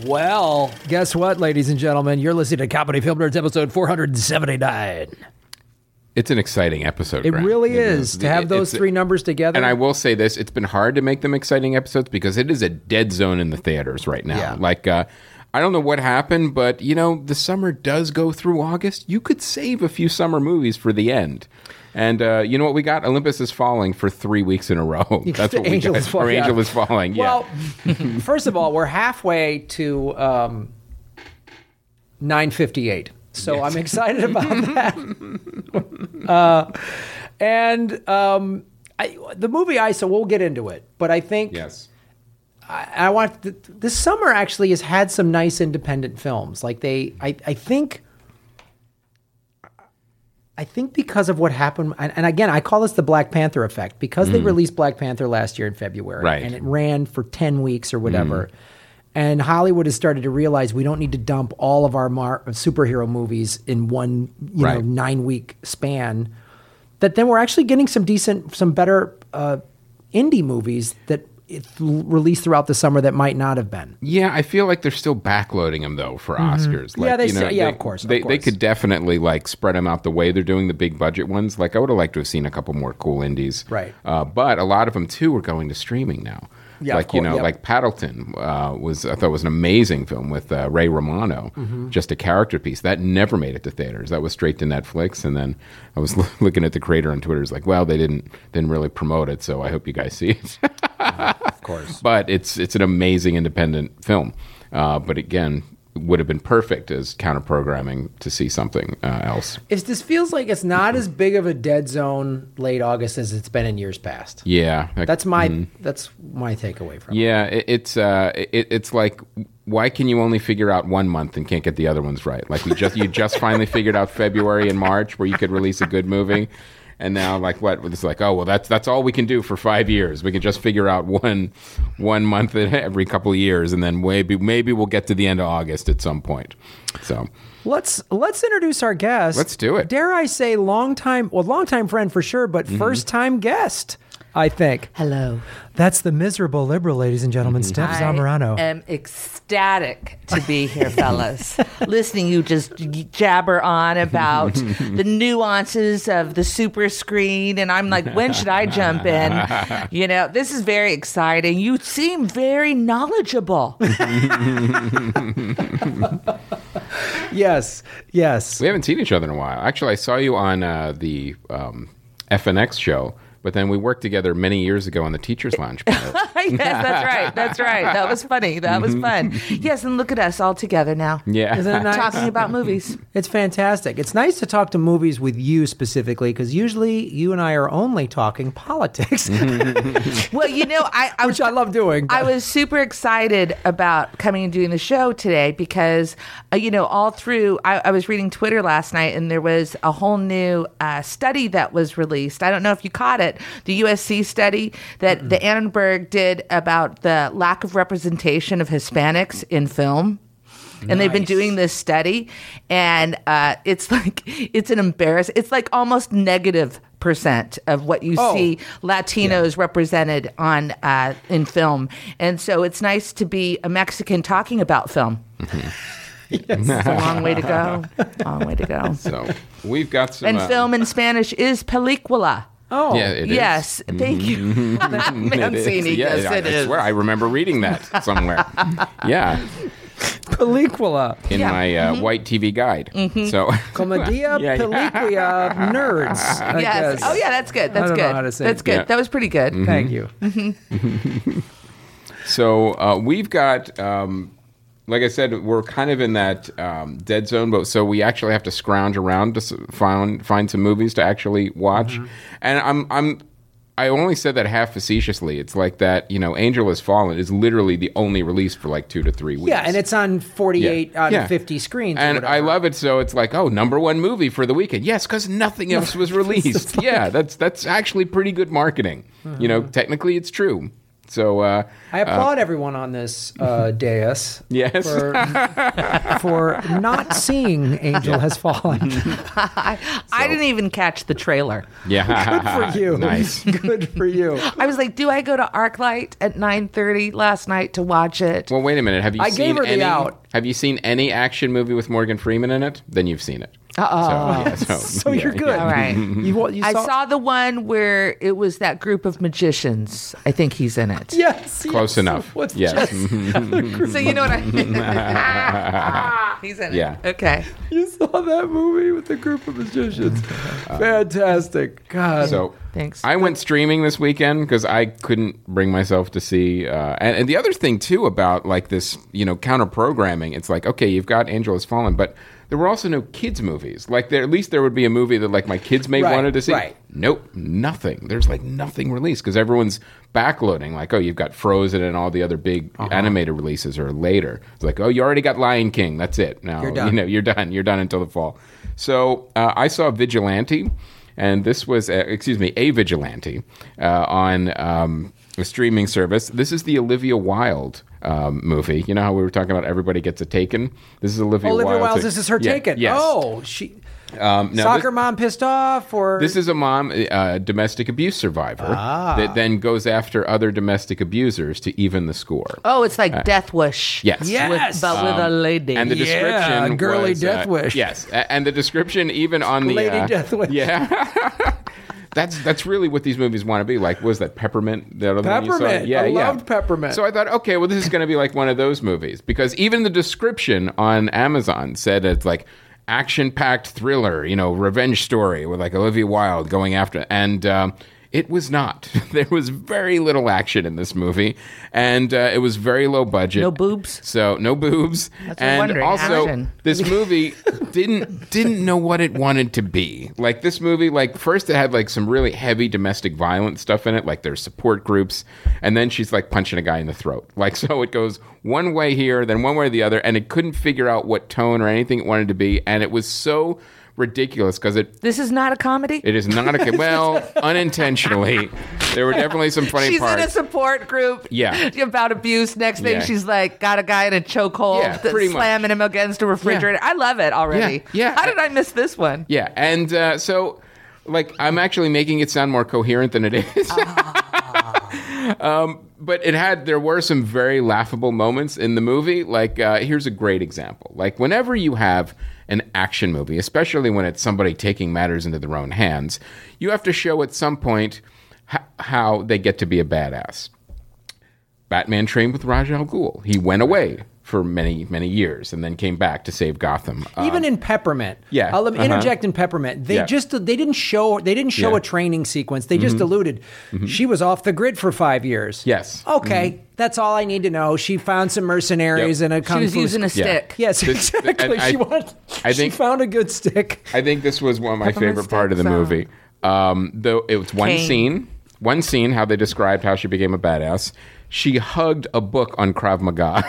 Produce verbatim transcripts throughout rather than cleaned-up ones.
Well, guess what, ladies and gentlemen? You're listening to Comedy Film Nerds episode four seventy-nine. It's an exciting episode. It Grant. really it is. is. To have those it's, three numbers together. And I will say this, it's been hard to make them exciting episodes because it is a dead zone in the theaters right now. Yeah. Like, uh, I don't know what happened, but, you know, the summer does go through August. You could save a few summer movies for the end. And uh, you know what we got? Olympus Is Falling for three weeks in a row. That's what Angel we is got. Falling, Or yeah. Angel is Falling, yeah. Well, first of all, we're halfway to um, nine fifty-eight. So Yes. I'm excited about that. uh, and um, I, the movie I saw, we'll get into it. But I think yes. I, I want th- this summer actually has had some nice independent films. Like they, I, I think. I think because of what happened, and, and again, I call this the Black Panther effect, because they released Black Panther last year in February, Right. and it ran for ten weeks or whatever, and Hollywood has started to realize we don't need to dump all of our mar- superhero movies in one, you know, Right. nine-week span, that then we're actually getting some decent, some better uh, indie movies that it released throughout the summer that might not have been. Yeah, I feel like they're still backloading them though for Oscars. Like, Yeah, they you know, still- yeah, they- of course, of They they course. could definitely like spread them out the way they're doing the big budget ones. Like I would have liked to have seen a couple more cool indies. Right. Uh, but a lot of them too are going to streaming now. Yeah, of like you course, know, yep. like Paddleton uh, was I thought was an amazing film with uh, Ray Romano, Mm-hmm. just a character piece that never made it to theaters. That was straight to Netflix, and then I was looking at the creator on Twitter. It's like, well, they didn't didn't really promote it, so I hope you guys see it. Of course. But it's it's an amazing independent film. Uh, but again, would have been perfect as counter programming to see something uh, else. If this feels like it's not as big of a dead zone late August as it's been in years past. Yeah, That's my that's my takeaway from it. yeah. It, it's uh, it, it's like, why can you only figure out one month and can't get the other ones right? Like we just you just finally figured out February and March where you could release a good movie. And now, like, what? It's like, oh, well, that's that's all we can do for five years. We can just figure out one one month every couple of years, and then maybe maybe we'll get to the end of August at some point. So Let's let's introduce our guest. Let's do it. Dare I say, long time well, long time friend for sure, but first time guest, I think. Hello. That's the miserable liberal, ladies and gentlemen, Steph Zamorano. I am ecstatic to be here, fellas. Listening you just jabber on about the nuances of the super screen, and I'm like, when should I jump in? You know, this is very exciting. You seem very knowledgeable. Yes, yes. we haven't seen each other in a while. Actually, I saw you on uh, the um, F N X show. But then we worked together many years ago on the Teachers Lounge panel. Yes, that's right. That's right. That was funny. That was fun. Yes, and look at us all together now. Yeah. Isn't it nice? Talking about movies. It's fantastic. It's nice to talk to movies with you specifically, because usually you and I are only talking politics, Well, you know, I, I which I love doing. I but- was super excited about coming and doing the show today because, uh, you know, all through, I, I was reading Twitter last night and there was a whole new uh, study that was released. I don't know if you caught it, the U S C study that mm-hmm. the Annenberg did about the lack of representation of Hispanics in film. And Nice. they've been doing this study, and uh, it's like, it's an embarrassing, it's like almost negative percent of what you Oh. see Latinos represented on uh, in film. And so it's nice to be a Mexican talking about film. It's a long way to go. Long way to go. So we've got some. And uh, film in Spanish is película. Oh, Yeah, it is. Yes, thank you. It is. Mancini, Yeah, yes, I, it I is. swear I remember reading that somewhere. Yeah, película. in Yeah. my uh, white T V guide. So Comedia Yeah, yeah. película nerds. I Yes. guess. Oh, yeah, that's good. I That's don't good. know how to say That's it. good. Yeah. That was pretty good. Thank you. So uh, we've got, um, like I said, we're kind of in that um, dead zone, but so we actually have to scrounge around to s- find find some movies to actually watch. And I'm I'm I only said that half facetiously. It's like that, you know, Angel Has Fallen is literally the only release for like two to three weeks. Yeah, and it's on forty-eight Yeah. out Yeah. of fifty screens. or And whatever. I love it. So it's like, oh, number one movie for the weekend. Yes, because nothing else was released. Yeah, that's that's actually pretty good marketing. You know, technically it's true. So uh, I applaud everyone on this uh, dais Yes. for, for not seeing Angel Has Fallen. I, I didn't even catch the trailer. yeah, Good for you. Nice. Good for you. I was like, do I go to ArcLight at nine thirty last night to watch it? Well, wait a minute. Have you I seen gave her the any? out. Have you seen any action movie with Morgan Freeman in it? Then you've seen it. Uh-oh. So, yeah, so, So yeah, you're good. All right. You, you I saw, saw the one where it was that group of magicians. I think he's in it. Yes. Close yes. enough. What's Yes. just- So you know what I mean? He's in Yeah. it. Okay. you saw that movie with the group of magicians. Fantastic. God. So Thanks. I went streaming this weekend because I couldn't bring myself to see. Uh, and, and the other thing too about like this, you know, counter programming. It's like, okay, you've got Angel Has Fallen, but there were also no kids movies. Like there, at least there would be a movie that like my kids may Right, wanted to see. right. Nope, nothing. There's like nothing released because everyone's backloading. Like, oh, you've got Frozen and all the other big Uh-huh. animated releases are later. It's like, oh, you already got Lion King. That's it. Now You're done. You know, you're done. You're done until the fall. So uh, I saw Vigilante, and this was, uh, excuse me, A Vigilante uh, on um, a streaming service. This is the Olivia Wilde um, movie. You know how we were talking about everybody gets a Taken? This is Olivia, Olivia Wilde. Wilde, this is her Yeah, Taken. Yes. Oh, she. Um, now Soccer this- mom pissed off, or This is a mom, a domestic abuse survivor Ah. that then goes after other domestic abusers to even the score. Oh, it's like Death Wish. Yes. Yes. With, but with a lady. And the Yeah, description girly was, Death uh, Wish. Yes, a- and the description even on the Lady uh, Death Wish. Yeah, that's that's really what these movies want to be. Like, was that Peppermint? The other one you saw? Peppermint. Yeah, I yeah. loved Peppermint. So I thought, okay, well, this is going to be like one of those movies because even the description on Amazon said it's like action-packed thriller, you know, revenge story with like Olivia Wilde going after, and um, it was not. There was very little action in this movie, and uh, it was very low budget. No boobs? So no boobs, That's what I'm and wondering. also Action. this movie didn't didn't know what it wanted to be. Like this movie, like first it had like some really heavy domestic violence stuff in it, like there's support groups, and then she's like punching a guy in the throat. Like so, it goes one way here, then one way or the other, and it couldn't figure out what tone or anything it wanted to be, and it was so ridiculous because it This is not a comedy? it is not a well unintentionally. There were definitely some funny She's parts. in a support group Yeah. about abuse. Next thing, Yeah. she's like, got a guy in a chokehold, Yeah, that's pretty much. slamming him against a refrigerator. I love it already. Yeah, yeah. How did I miss this one? Yeah, and uh, so, like, I'm actually making it sound more coherent than it is. um, but it had, there were some very laughable moments in the movie. Like, uh, here's a great example. Like, whenever you have an action movie, especially when it's somebody taking matters into their own hands, you have to show at some point h- how they get to be a badass. Batman trained with Ra's al Ghul. He went away for many, many years and then came back to save Gotham. Um, even in Peppermint. yeah, I'll uh-huh. interject in Peppermint. They Yeah. just they didn't show they didn't show Yeah. a training sequence. They just alluded she was off the grid for five years. Yes. Okay, that's all I need to know. She found some mercenaries Yep. and a She kung was fu using a school. Yeah. stick. Yes, This- exactly. and I- she wanted, I she think- found a good stick. I think this was one of my Peppermint favorite part of the sticks, movie. Um, though it was one Cane. scene, one scene how they described how she became a badass. She hugged a book on Krav Maga.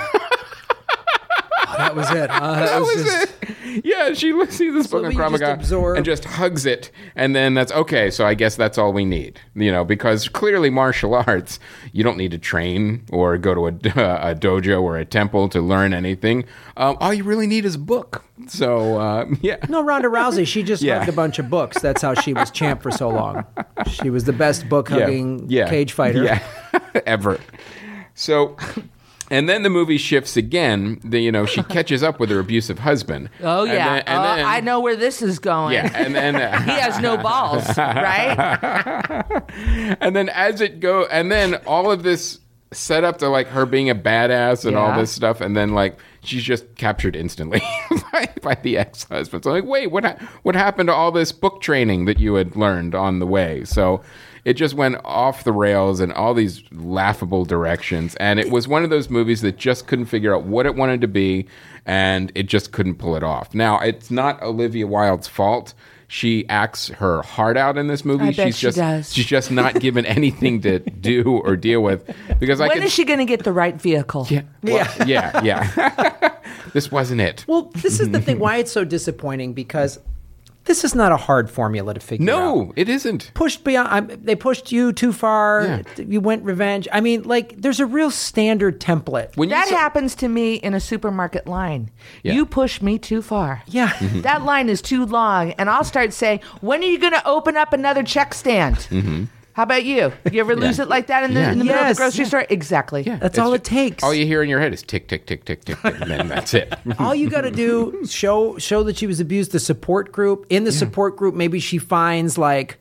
That was it. huh? that, that was, was just, it. Yeah, she sees this book on you Krav just Maga absorb- and just hugs it, and then that's okay. So I guess that's all we need, you know, because clearly martial arts, you don't need to train or go to a, a dojo or a temple to learn anything. Um, all you really need is a book. So uh, yeah, No, Ronda Rousey, she just Yeah. hugged a bunch of books. That's how she was champ for so long. She was the best book hugging yeah. cage fighter. Yeah, ever. So, and then the movie shifts again. The, you know, she catches up with her abusive husband. Oh, And yeah. then- and Oh, then- I know where this is going. Yeah, and then uh, He has no balls, right? and then as it go, and then all of this set up to like her being a badass and all Yeah. this stuff, and then like she's just captured instantly by, by the ex-husband. So like, wait, what ha- what happened to all this book training that you had learned on the way? So it just went off the rails in all these laughable directions, and it was one of those movies that just couldn't figure out what it wanted to be, and it just couldn't pull it off. Now, it's not Olivia Wilde's fault. She acts her heart out in this movie. I bet she's she just does. she's just not given anything to do or deal with because I When could is she going to get the right vehicle? yeah well, yeah yeah this wasn't it. Well, this is the thing why it's so disappointing because this is not a hard formula to figure out. No, it isn't. Pushed beyond, I'm, they pushed you too far. Yeah. You went revenge. I mean, like, there's a real standard template. When you That saw- happens to me in a supermarket line. Yeah. You push me too far. Yeah. Mm-hmm. That line is too long, and I'll start saying, "When are you going to open up another check stand?" Mm-hmm. How about you? You ever lose it like that in the, Yeah. in the middle of Yes. the grocery Yeah. store? Exactly. Yeah, That's it's all ju- it takes. All you hear in your head is tick, tick, tick, tick, tick, tick, and then that's it. All you got to do show show that she was abused. The support group in the support group, maybe she finds like,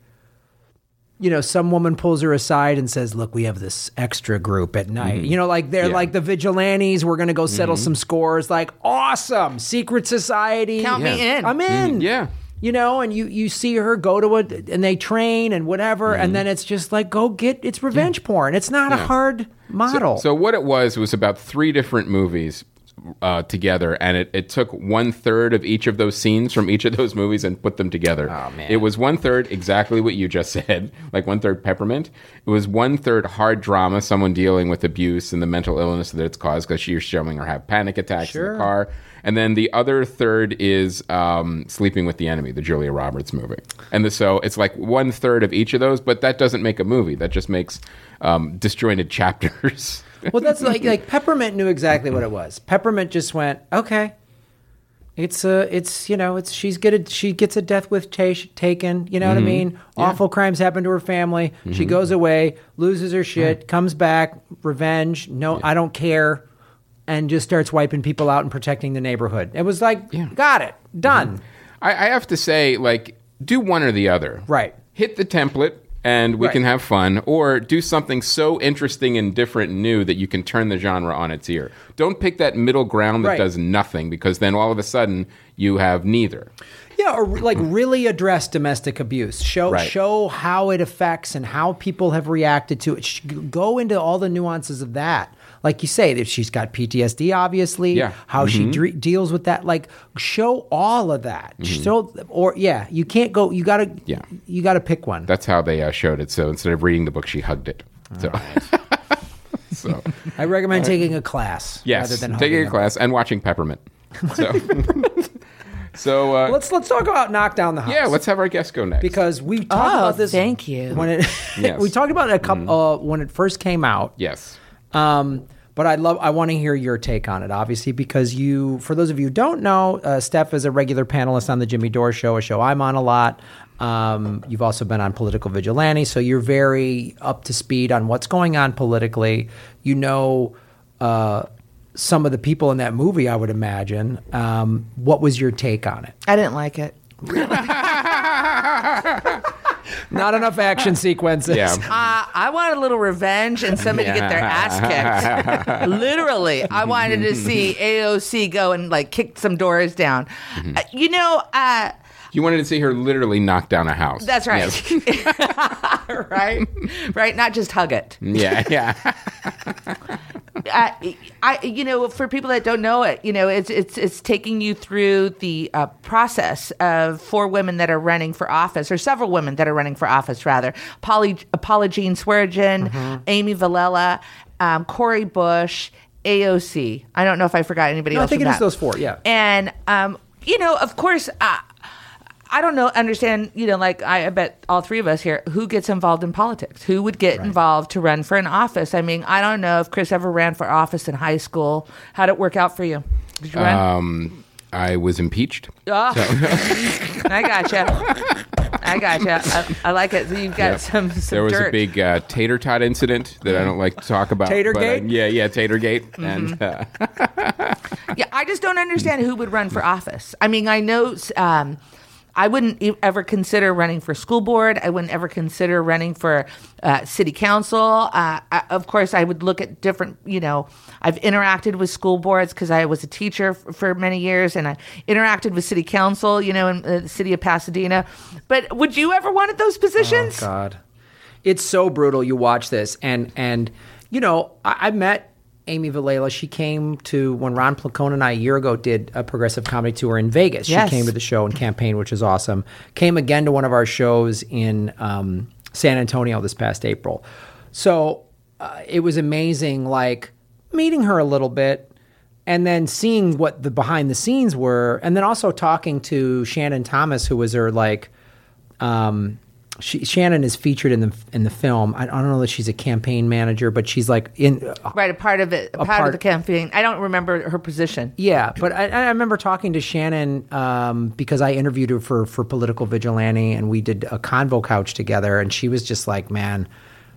you know, some woman pulls her aside and says, "Look, we have this extra group at night." You know, like they're Yeah. like the vigilantes. We're gonna go settle some scores. Like, awesome, secret society. Count me Yeah. in. I'm in. Yeah. You know, and you you see her go to it, and they train and whatever, and then it's just like, go get it's revenge porn. It's not a Yeah. hard model. So what it was was about three different movies uh, together, and it, it took one third of each of those scenes from each of those movies and put them together. Oh, man. It was one third exactly what you just said, like one third Peppermint. It was one third hard drama, someone dealing with abuse and the mental illness that it's caused because you're showing her have panic attacks in Sure. the car. And then the other third is um, Sleeping with the Enemy, the Julia Roberts movie. And the, so it's like one third of each of those, but that doesn't make a movie. That just makes um, disjointed chapters. Well, that's like like Peppermint knew exactly what it was. Peppermint just went, okay. It's uh it's you know, it's she's get a, she gets a death with ta- taken, you know what I mean? Awful crimes happen to her family. She goes away, loses her shit, comes back, revenge, no I don't care, and just starts wiping people out and protecting the neighborhood. It was like, Yeah. got it. Done. I, I have to say, like, do one or the other. Right. Hit the template and we Right. can have fun, or do something so interesting and different and new that you can turn the genre on its ear. Don't pick that middle ground that Right. does nothing, because then all of a sudden you have neither. Yeah, or like really address domestic abuse. Show Right. show how it affects and how people have reacted to it. Sh- Go into all the nuances of that. Like you say, if she's got P T S D, obviously, Yeah. how she dre- deals with that. Like, show all of that. Show, or yeah, you can't go. You gotta, Yeah. you gotta pick one. That's how they uh, showed it. So instead of reading the book, she hugged it. So, so I recommend taking a class yes, rather than taking hugging a class and watching Peppermint. So, so uh, them. Let's let's talk about Knock Down the House. yeah, let's have our guest go next. because we talked Oh, about this. thank you. When it, Yes. we talked about it a couple uh, when it first came out. yes. Um, but I love. I want to hear your take on it, obviously, because you. For those of you who don't know, uh, Steph is a regular panelist on the Jimmy Dore Show, a show I'm on a lot. Um, you've also been on Political Vigilante, so you're very up to speed on what's going on politically. You know uh, some of the people in that movie, I would imagine. Um, what was your take on it? I didn't like it. Not enough action sequences. Yeah. Uh, I wanted a little revenge and somebody to get their ass kicked. Literally, I wanted to see A O C go and like kick some doors down. Uh, you know, uh, You wanted to see her literally knock down a house. that's right. Yes. right, right. Not just hug it. Yeah, yeah. uh, I, you know, for people that don't know it, you know, it's it's it's taking you through the uh, process of four women that are running for office, or several women that are running for office, rather. Polly, Paula Jean Swearengin, Amy Villela, um, Cori Bush, A O C. I don't know if I forgot anybody No, I else. think from it is that. those four, yeah. And um, you know, of course. Uh, I don't know, understand, you know, like I, I bet all three of us here, who gets involved in politics? Who would get involved to run for an office? I mean, I don't know if Chris ever ran for office in high school. How'd it work out for you? Did you run? Um, I was impeached. Oh, I gotcha. I gotcha. I, I like it. So you've got Yep. some, some There was dirt. a big uh, tater tot incident that I don't like to talk about. Tater but, uh, gate? yeah, yeah, Tatergate. Mm-hmm. And uh, Yeah, I just don't understand who would run for office. I mean, I know um, I wouldn't e- ever consider running for school board. I wouldn't ever consider running for uh, city council. Uh, I, of course, I would look at different, you know, I've interacted with school boards because I was a teacher f- for many years, and I interacted with city council, you know, in uh, the city of Pasadena. But would you ever want those positions? Oh, God. It's so brutal. You watch this, and and you know, I, I met Amy Villela. She came to when Ron Placone and I a year ago did a progressive comedy tour in Vegas. Yes. She came to the show and campaigned, which is awesome. Came again to one of our shows in um, San Antonio this past April. So uh, it was amazing, like meeting her a little bit. and then seeing what the behind the scenes were, and then also talking to Shannon Thomas, who was her like, um, she, Shannon is featured in the in the film. I, I don't know that she's a campaign manager, but she's like in right a part of it, a, a part, part of the campaign. I don't remember her position. Yeah, but I, I remember talking to Shannon um, because I interviewed her for for Political Vigilante, and we did a convo couch together, and she was just like, man.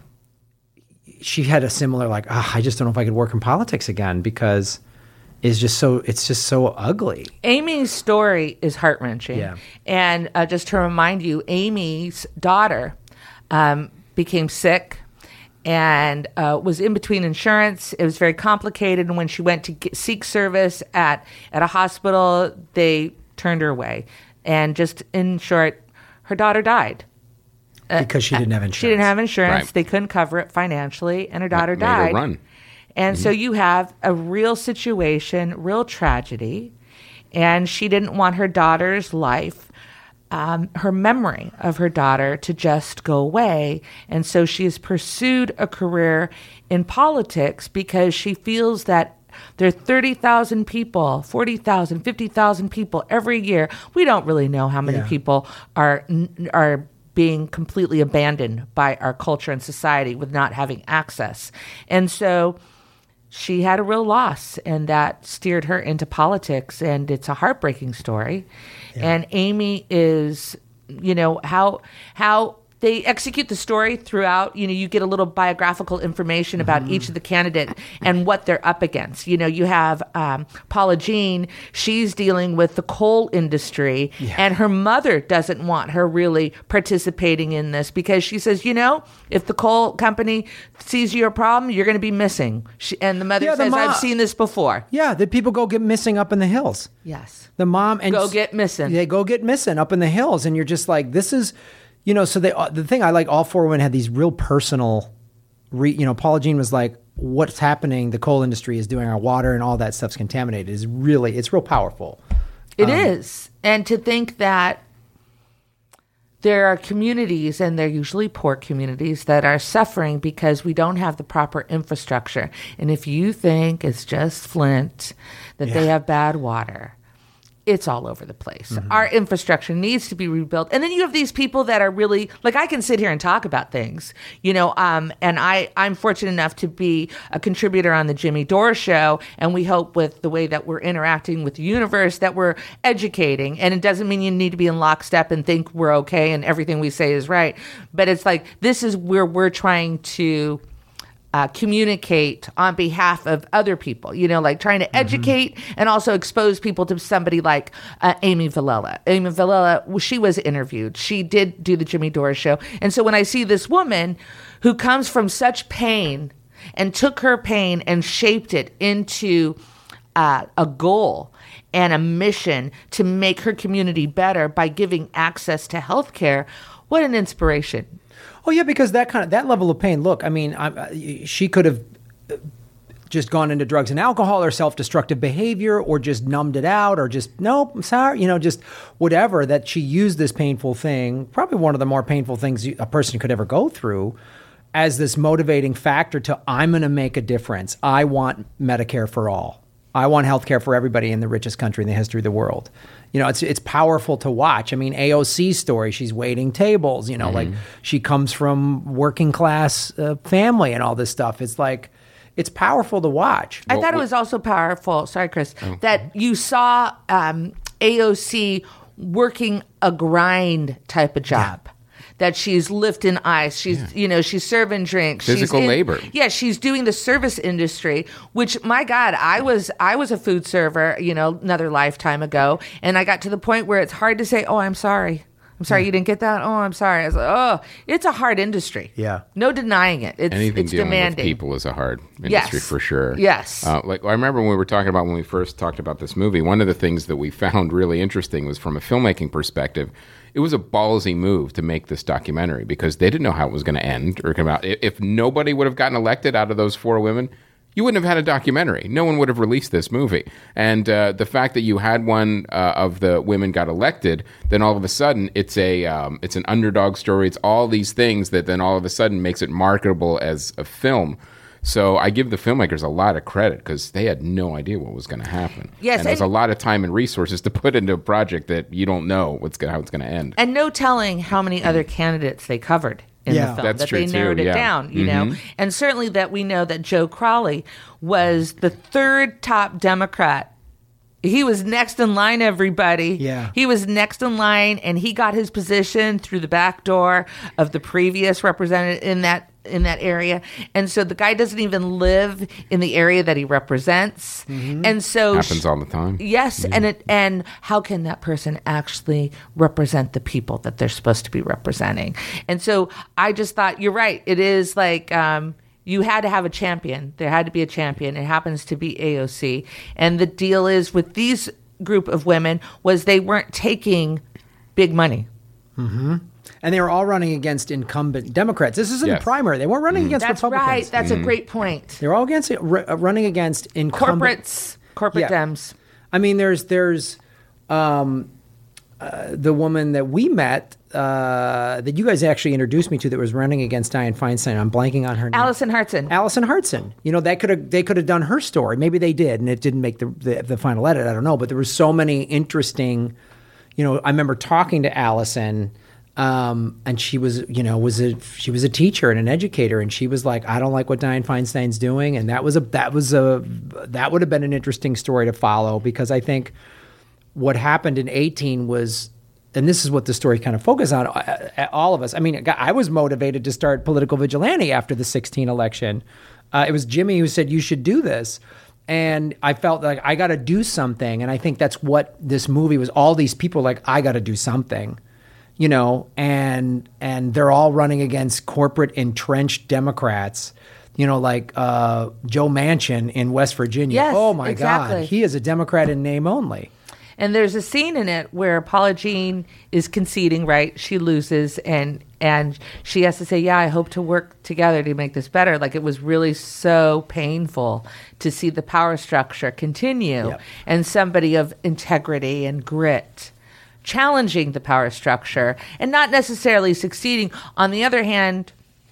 She had a similar like, oh, I just don't know if I could work in politics again because it's just so it's just so ugly. Amy's story is heart-wrenching. Yeah. And uh, just to remind you, Amy's daughter um, became sick and uh, was in between insurance. It was very complicated. And when she went to get, seek service at, at a hospital, they turned her away. And just in short, her daughter died. Because she didn't have insurance. She didn't have insurance. Right. They couldn't cover it financially, and her daughter Made her died. run. And Mm-hmm. so you have a real situation, real tragedy, and she didn't want her daughter's life, um, her memory of her daughter to just go away. And so she has pursued a career in politics because she feels that there are thirty thousand people, forty thousand, fifty thousand people every year. We don't really know how many Yeah. people are are being completely abandoned by our culture and society with not having access. And so she had a real loss, and that steered her into politics, and it's a heartbreaking story. Yeah. And Amy is, you know, how how they execute the story throughout. You know, you get a little biographical information about mm-hmm. each of the candidate and what they're up against. You know, you have um, Paula Jean. She's dealing with the coal industry, yeah. and her mother doesn't want her really participating in this because she says, you know, if the coal company sees your problem, you're going to be missing. She, and the mother yeah, the says, mo- I've seen this before. Yeah, the people go get missing up in the hills. Yes. The mom and go get missing. They go get missing up in the hills, and you're just like, this is. You know, so they, uh, the thing I like, all four women had these real personal, re, you know, Paula Jean was like, what's happening, the coal industry is doing our water and all that stuff's contaminated is really, it's real powerful. It um, is. And to think that there are communities, and they're usually poor communities, that are suffering because we don't have the proper infrastructure. And if you think it's just Flint, that yeah. they have bad water, it's all over the place. Mm-hmm. Our infrastructure needs to be rebuilt. And then you have these people that are really, like, I can sit here and talk about things, you know, um, and I, I'm fortunate enough to be a contributor on the Jimmy Dore Show, and we hope with the way that we're interacting with the universe that we're educating. And it doesn't mean you need to be in lockstep and think we're okay and everything we say is right. But it's like, this is where we're trying to Uh, communicate on behalf of other people, you know, like trying to educate mm-hmm. and also expose people to somebody like uh, Amy Vilela. Amy Vilela, she was interviewed. She did do the Jimmy Dore Show. And so when I see this woman who comes from such pain and took her pain and shaped it into uh, a goal and a mission to make her community better by giving access to health care, what an inspiration. Oh yeah, because that kind of that level of pain. Look, I mean, I, she could have just gone into drugs and alcohol or self-destructive behavior, or just numbed it out, or just nope, I'm sorry, you know, just whatever. That she used this painful thing, probably one of the more painful things a person could ever go through, as this motivating factor to I'm going to make a difference. I want Medicare for all. I want healthcare for everybody in the richest country in the history of the world. You know, it's it's powerful to watch. I mean, A O C's story, she's waiting tables, you know, mm-hmm. like she comes from working class uh, family and all this stuff. It's like, it's powerful to watch. I well, thought it was also powerful, sorry, Chris, oh. that you saw um, A O C working a grind type of job. Yeah. That she's lifting ice, she's, yeah. you know, she's serving drinks. Physical she's in, labor. Yeah, she's doing the service industry, which, my God, I was I was a food server, you know, another lifetime ago. And I got to the point where it's hard to say, oh, I'm sorry. I'm sorry, yeah. you didn't get that? Oh, I'm sorry. I was like, oh, it's a hard industry. Yeah. No denying it. It's, Anything it's dealing demanding. with people is a hard industry yes. for sure. Yes. Uh, like I remember when we were talking about when we first talked about this movie, one of the things that we found really interesting was from a filmmaking perspective, it was a ballsy move to make this documentary because they didn't know how it was going to end or come out. If nobody would have gotten elected out of those four women, you wouldn't have had a documentary. No one would have released this movie. And uh, the fact that you had one uh, of the women got elected, then all of a sudden it's a um, it's an underdog story. It's all these things that then all of a sudden makes it marketable as a film. So I give the filmmakers a lot of credit because they had no idea what was going to happen. Yes, and there's and- a lot of time and resources to put into a project that you don't know what's gonna, how it's going to end. And no telling how many other candidates they covered in Yeah. the film. That's that true, they narrowed too, it yeah. down, you know. And certainly that we know that Joe Crowley was the third top Democrat. He was next in line, everybody. Yeah. He was next in line, and he got his position through the back door of the previous representative in that in that area. And so the guy doesn't even live in the area that he represents. And so Happens all the time. Yes, and it and how can that person actually represent the people that they're supposed to be representing? And so I just thought you're right. It is like um, you had to have a champion. There had to be a champion. It happens to be A O C. And the deal is with these group of women was they weren't taking big money. And they were all running against incumbent Democrats. This isn't Yes. a primary. They weren't running against That's Republicans. right. That's a great point. They were all against uh, running against incumbent Corporates, corporate Yeah. Dems. I mean, there's there's um, uh, the woman that we met uh, that you guys actually introduced me to that was running against Dianne Feinstein. I'm blanking on her name. Allison Hartson. Allison Hartson. You know, that could have they could have done her story. Maybe they did, and it didn't make the, the the final edit. I don't know, but there were so many interesting. You know, I remember talking to Allison. Um, and she was, you know, was a she was a teacher and an educator, and she was like, I don't like what Dianne Feinstein's doing, and that was a that was a that would have been an interesting story to follow, because I think what happened in eighteen was, and this is what the story kind of focused on, uh, all of us. I mean, I was motivated to start Political Vigilante after the sixteen election. Uh, it was Jimmy who said you should do this. And I felt like I got to do something, and I think that's what this movie was. All these people like, I got to do something. You know, and and they're all running against corporate entrenched Democrats. You know, like uh, Joe Manchin in West Virginia. Yes, oh my exactly. God, he is a Democrat in name only. And there's a scene in it where Paula Jean is conceding, right? She loses, and and she has to say, yeah, I hope to work together to make this better. Like, it was really so painful to see the power structure continue, Yep. and somebody of integrity and grit challenging the power structure and not necessarily succeeding. On the other hand,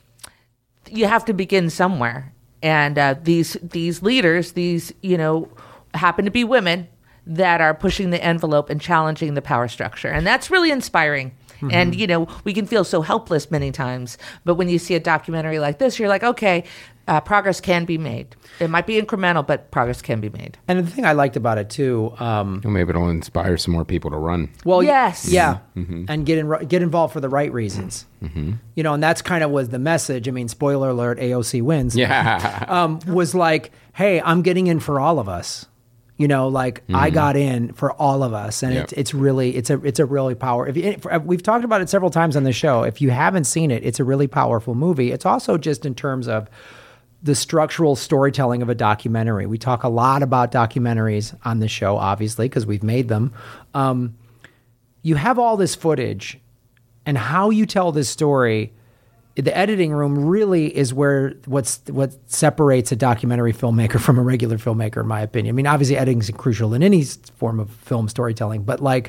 you have to begin somewhere. And uh, these these leaders, these, you know, happen to be women that are pushing the envelope and challenging the power structure. And that's really inspiring. Mm-hmm. And, you know, we can feel so helpless many times. But when you see a documentary like this, you're like, okay, uh, progress can be made. It might be incremental, but progress can be made. And the thing I liked about it too, um, Well, maybe it'll inspire some more people to run. well, y- Yes. yeah, Mm-hmm. and get in, get involved for the right reasons. Mm-hmm. You know, and that's kind of was the message. I mean, spoiler alert: A O C wins. Yeah. um, was like, hey, I'm getting in for all of us. You know, like I got in for all of us, and Yep. it's it's really it's a it's a really power. If you, we've talked about it several times on the show. If you haven't seen it, it's a really powerful movie. It's also just in terms of the structural storytelling of a documentary. We talk a lot about documentaries on the show, obviously, because we've made them. Um, you have all this footage, and how you tell this story. The editing room really is where what's what separates a documentary filmmaker from a regular filmmaker, in my opinion. I mean, obviously, editing is crucial in any form of film storytelling, but like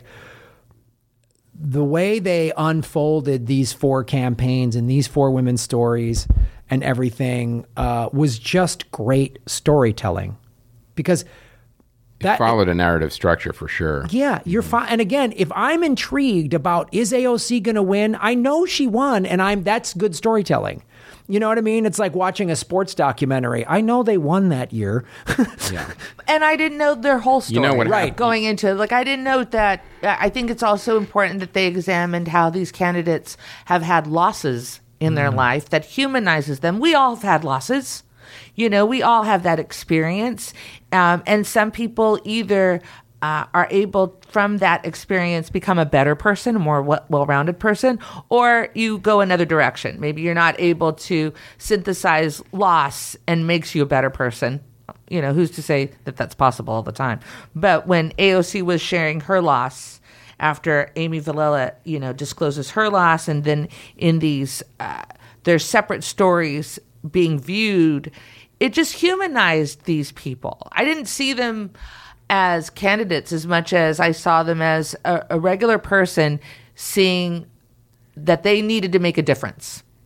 the way they unfolded these four campaigns and these four women's stories and everything uh, was just great storytelling, because that Followed a narrative structure for sure. yeah, you're fine. And again, if I'm intrigued about is A O C going to win, I know she won, and I'm that's good storytelling. You know what I mean? It's like watching a sports documentary. I know they won that year. Yeah. And I didn't know their whole story. You know what right happened- going into it. Like, I didn't know that. I think it's also important that they examined how these candidates have had losses in their life that humanizes them. We all have had losses. You know, we all have that experience. Um, and some people either uh, are able, from that experience, become a better person, a more w- well-rounded person, or you go another direction. Maybe you're not able to synthesize loss and makes you a better person. You know, who's to say that that's possible all the time? But when A O C was sharing her loss, after Amy Vilela, you know, discloses her loss, and then in these, uh, their separate stories being viewed, it just humanized these people. I didn't see them as candidates as much as I saw them as a, a regular person seeing that they needed to make a difference.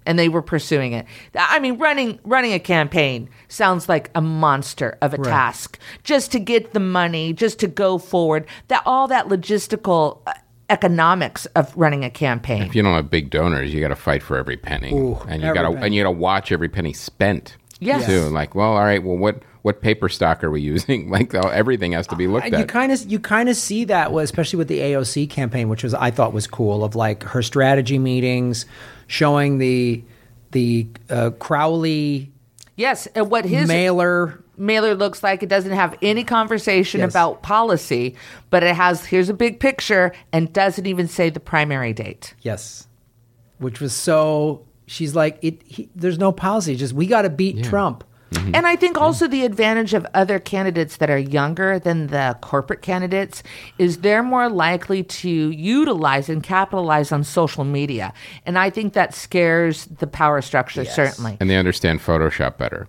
and they were pursuing it. I mean, running running a campaign sounds like a monster of a Right. task. Just to get the money, just to go forward, that all that logistical uh, economics of running a campaign. If you don't have big donors, you got to fight for every penny, Ooh, and you every got to penny. and you got to watch every penny spent. Yes. Too. Like, well, all right, well, what what paper stock are we using? Like, oh, everything has to be looked And you at. kind of you kind of see that, with- especially with the A O C campaign, which was I thought was cool, of like her strategy meetings, showing the the uh, Crowley Yes, and what his mailer. mailer looks like. It doesn't have any conversation Yes. about policy, but it has, here's a big picture, and doesn't even say the primary date. Yes, which was so. She's like, it. He, there's no policy. Just we got to beat Trump. And I think also the advantage of other candidates that are younger than the corporate candidates is they're more likely to utilize and capitalize on social media. And I think that scares the power structure, certainly. And they understand Photoshop better.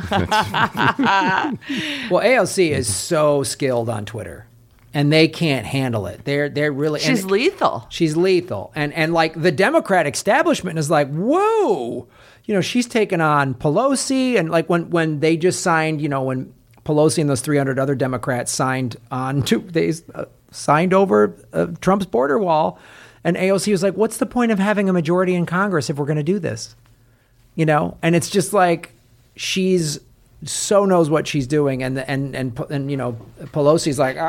Well, A O C is so skilled on Twitter, and they can't handle it. They're they're really. She's and lethal. She's lethal, and and like the Democratic establishment is like, whoa, you know, she's taken on Pelosi, and like when when they just signed, you know, when Pelosi and those three hundred other Democrats signed on to they uh, signed over uh, Trump's border wall, and A O C was like, what's the point of having a majority in Congress if we're going to do this? You know, and it's just like she's so knows what she's doing, and and and and you know, Pelosi's like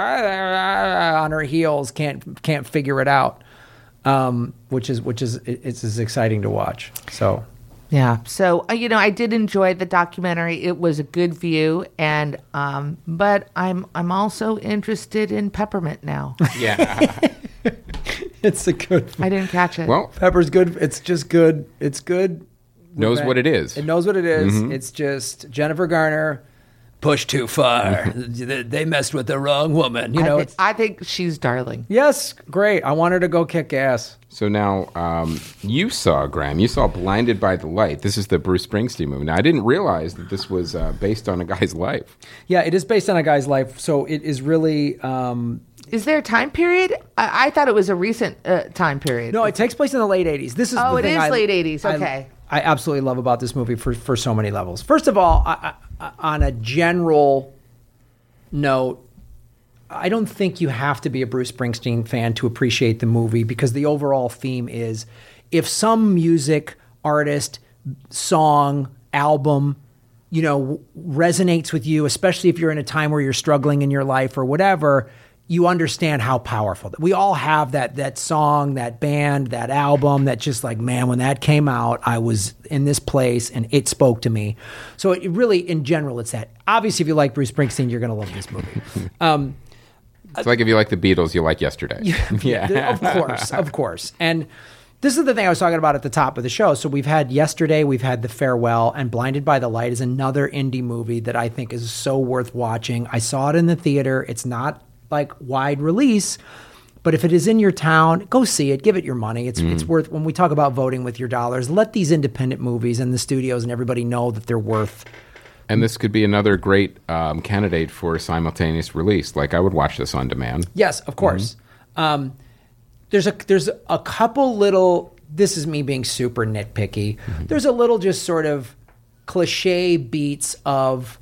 ah, on her heels, can't can't figure it out, um, which is which is it's, it's exciting to watch. So Yeah. So, uh, you know, I did enjoy the documentary. It was a good view. And, um, but I'm, I'm also interested in Peppermint now. Yeah. it's a good. I didn't catch it. Well, Pepper's good. It's just good. It's good. knows what it is. It knows what it is. It's just Jennifer Garner pushed too far. they they messed with the wrong woman. You I, know. thi- It's, I think she's darling. yes, great. I want her to go kick ass. So now um, you saw, Graham, you saw Blinded by the Light. This is the Bruce Springsteen movie. Now, I didn't realize that this was uh, based on a guy's life. Yeah, it is based on a guy's life, so it is really. Um, Is there a time period? I, I thought it was a recent uh, time period. no, it takes place in the late eighties. This is Oh, the it thing is I- late eighties. I- Okay. I, absolutely love about this movie for for so many levels. First of all, I, I, on a general note, I don't think you have to be a Bruce Springsteen fan to appreciate the movie, because the overall theme is if some music, artist, song, album, you know, resonates with you, especially if you're in a time where you're struggling in your life or whatever, you understand how powerful. We all have that that song, that band, that album that just like, man, when that came out, I was in this place and it spoke to me. So it really, in general, it's that. Obviously, if you like Bruce Springsteen, you're going to love this movie. Um, It's like if you like the Beatles, you like Yesterday. yeah. Of course, of course. And this is the thing I was talking about at the top of the show. So we've had Yesterday, we've had The Farewell, and Blinded by the Light is another indie movie that I think is so worth watching. I saw it in the theater. It's not like wide release, but if it is in your town, go see it. Give it your money. It's it's worth, when we talk about voting with your dollars, let these independent movies and the studios and everybody know that they're worth. And this could be another great um, candidate for simultaneous release. Like, I would watch this on demand. Yes, of course. Um, there's a there's a couple little. This is me being super nitpicky. There's a little just sort of cliche beats of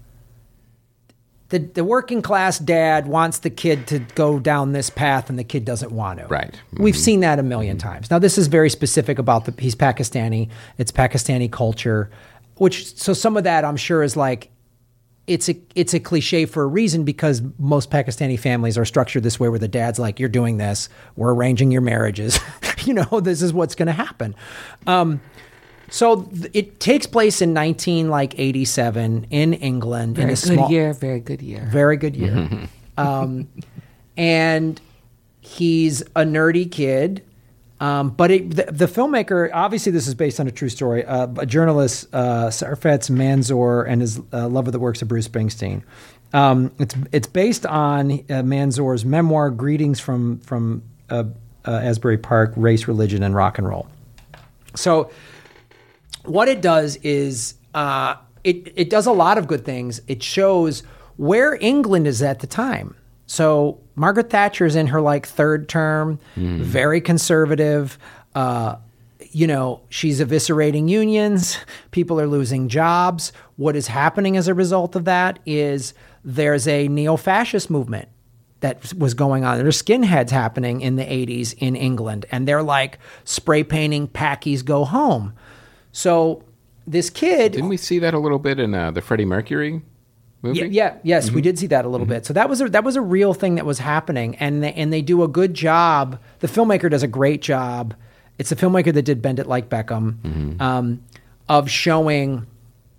the the working class dad wants the kid to go down this path and the kid doesn't want to. Right. We've seen that a million times. Now this is very specific about the he's Pakistani. It's Pakistani culture, which so some of that I'm sure is like. It's a it's a cliche for a reason, because most Pakistani families are structured this way, where the dad's like, "You're doing this. We're arranging your marriages. you know, this is what's going to happen." Um, so th- it takes place in nineteen like eighty-seven in England. Very in a good small, year. Very good year. very good year. um, and he's a nerdy kid. Um, but it, the, the filmmaker, obviously this is based on a true story, uh, a journalist, uh, Sarfraz Manzoor, and his uh, love of the works of Bruce Springsteen. Um, it's it's based on uh, Manzoor's memoir, Greetings from, from uh, uh, Asbury Park, Race, Religion, and Rock and Roll. So what it does is uh, it, it does a lot of good things. It shows where England is at the time. So Margaret Thatcher's in her like third term, very conservative. Uh, you know, she's eviscerating unions. People are losing jobs. What is happening as a result of that is there's a neo-fascist movement that was going on. There's skinheads happening in the eighties in England, and they're like spray painting Packies Go Home. So this kid... Didn't we see that a little bit in uh, the Freddie Mercury movie? Yeah, yeah yes, mm-hmm. we did see that a little mm-hmm. bit. So that was a, that was a real thing that was happening, and they, and they do a good job. The filmmaker does a great job. It's a filmmaker that did Bend It Like Beckham, mm-hmm. um, of showing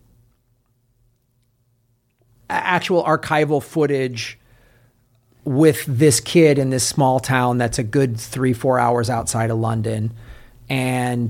actual archival footage with this kid in this small town that's a good three, four hours outside of London. And,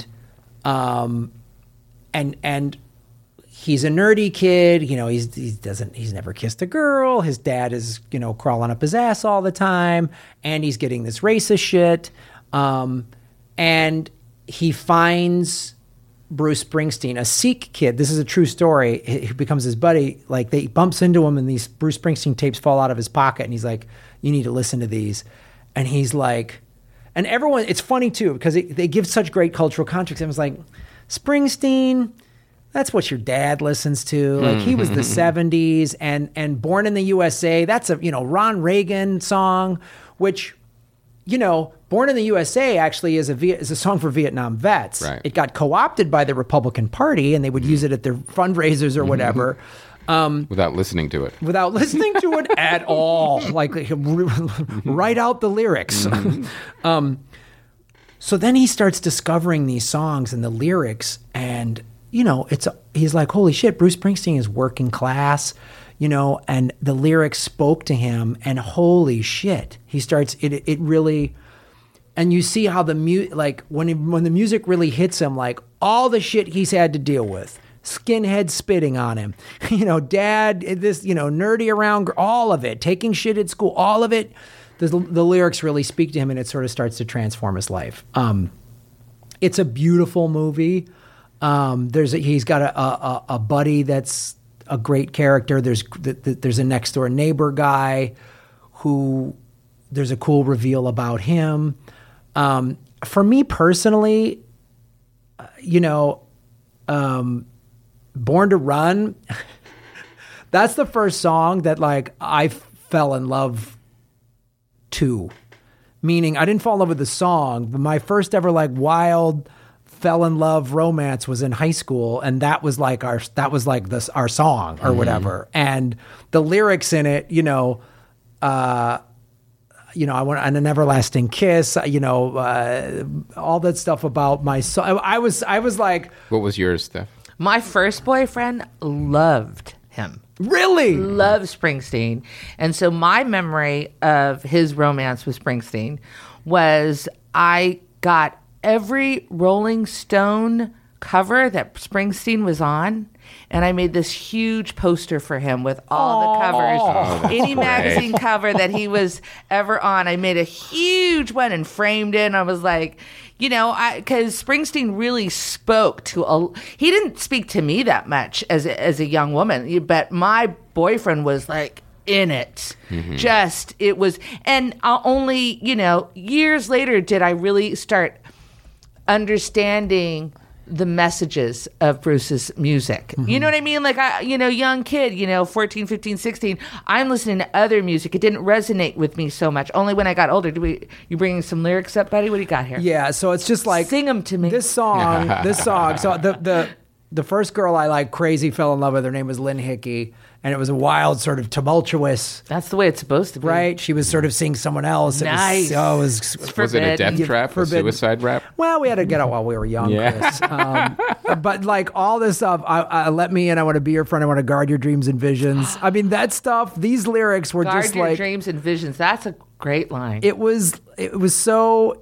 um, and, and he's a nerdy kid, you know, he's, he doesn't, he's never kissed a girl. His dad is, you know, crawling up his ass all the time, and he's getting this racist shit. Um, and he finds Bruce Springsteen, a Sikh kid. This is a true story. He becomes his buddy. Like, they he bumps into him, and these Bruce Springsteen tapes fall out of his pocket, and he's like, you need to listen to these. And he's like, and everyone, it's funny too, because it, they give such great cultural context. And it's like, Springsteen, that's what your dad listens to. Like, he was the seventies, and and Born in the U S A, that's a, you know, Ron Reagan song, which, you know, Born in the U S A actually is a is a song for Vietnam vets. Right. It got co-opted by the Republican Party, and they would use it at their fundraisers or whatever. Um, without listening to it. Without listening to it at all. Like, write out the lyrics. Mm-hmm. um, so then he starts discovering these songs and the lyrics, and, you know, it's he's like, holy shit, Bruce Springsteen is working class, you know, and the lyrics spoke to him, and holy shit, he starts, it it really, and you see how the, mu- like, when, he, when the music really hits him, like, all the shit he's had to deal with, skinhead spitting on him, you know, dad, this, you know, nerdy around, all of it, taking shit at school, all of it, the, the lyrics really speak to him, and it sort of starts to transform his life. Um, it's a beautiful movie. Um, there's a, he's got a, a, a buddy that's a great character. There's there's a next door neighbor guy who there's a cool reveal about him. Um, for me personally, you know, um, Born to Run, that's the first song that, like, I fell in love to. Meaning, I didn't fall in love with the song, but my first ever, like, wild fell in love romance was in high school, and that was like our that was like this our song or whatever. Mm. And the lyrics in it, you know, uh, you know, I want an everlasting kiss, you know, uh, all that stuff about my so I, I was I was like, what was yours, Steph? My first boyfriend loved him. Really? Loved Springsteen. And so my memory of his romance with Springsteen was I got every Rolling Stone cover that Springsteen was on, and I made this huge poster for him with all Aww. the covers. Oh, Any great. magazine cover that he was ever on, I made a huge one and framed it. And I was like, you know, because Springsteen really spoke to a. He didn't speak to me that much as a, as a young woman, but my boyfriend was like in it. Mm-hmm. Just it was, and I'll only you know years later did I really start understanding the messages of Bruce's music. Mm-hmm. You know what I mean? Like, I, you know, young kid, you know, fourteen, fifteen, sixteen, I'm listening to other music. It didn't resonate with me so much. Only when I got older. Do we, you bringing some lyrics up, buddy? What do you got here? Yeah. So it's just like, sing them to me. This song, this song. So the, the, the first girl I like crazy fell in love with, her name was Lynn Hickey. And it was a wild, sort of tumultuous. That's the way it's supposed to be. Right? She was sort of seeing someone else. It nice. Was, oh, it was, was it a death trap, forbidden. a suicide rap? Well, we had to get out while we were young, yeah. Chris. Um, but like all this stuff, I, I, let me in, I want to be your friend, I want to guard your dreams and visions. I mean, that stuff, these lyrics were guard just your like... dreams and visions. That's a great line. It was, it was so...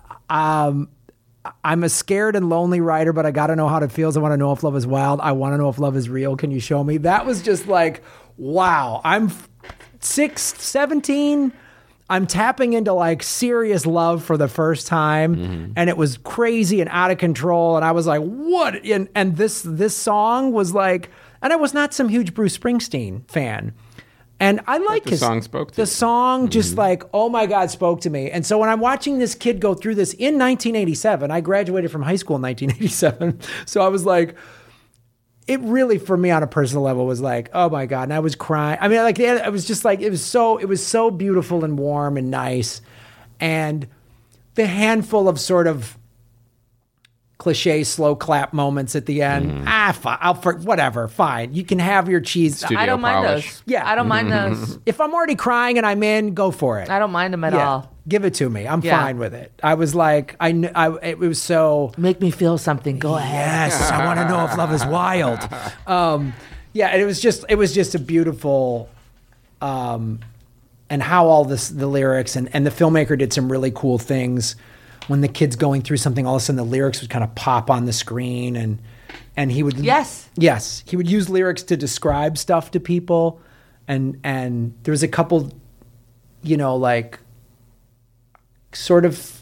Um, I'm a scared and lonely writer, but I got to know how it feels. I want to know if love is wild. I want to know if love is real. Can you show me? That was just like... Wow, I'm six, seventeen. I'm tapping into like serious love for the first time. Mm-hmm. And it was crazy and out of control. And I was like, what? And, and this, this song was like, and I was not some huge Bruce Springsteen fan. And I like the his song spoke to the you. song just like, oh my God, spoke to me. And so when I'm watching this kid go through this in nineteen eighty-seven, I graduated from high school in nineteen eighty-seven. So I was like, it really, for me on a personal level, was like, oh my God. And I was crying. I mean, like, it was just like, it was so, it was so beautiful and warm and nice. And the handful of sort of cliche slow clap moments at the end. Mm. Ah, fine. I'll for whatever. Fine. You can have your cheese. Studio I don't mind polish. those. Yeah. I don't mind those. If I'm already crying and I'm in, go for it. I don't mind them at Yeah. all. Give it to me. I'm Yeah. fine with it. I was like, I, kn- I it was so. Make me feel something. Go ahead. Yes, I want to know if love is wild. Um, yeah, and it was just it was just a beautiful, um, and how all this the lyrics and and the filmmaker did some really cool things. When the kid's going through something, all of a sudden the lyrics would kind of pop on the screen, and and he would Yes. yes he would use lyrics to describe stuff to people, and and there was a couple, you know, like sort of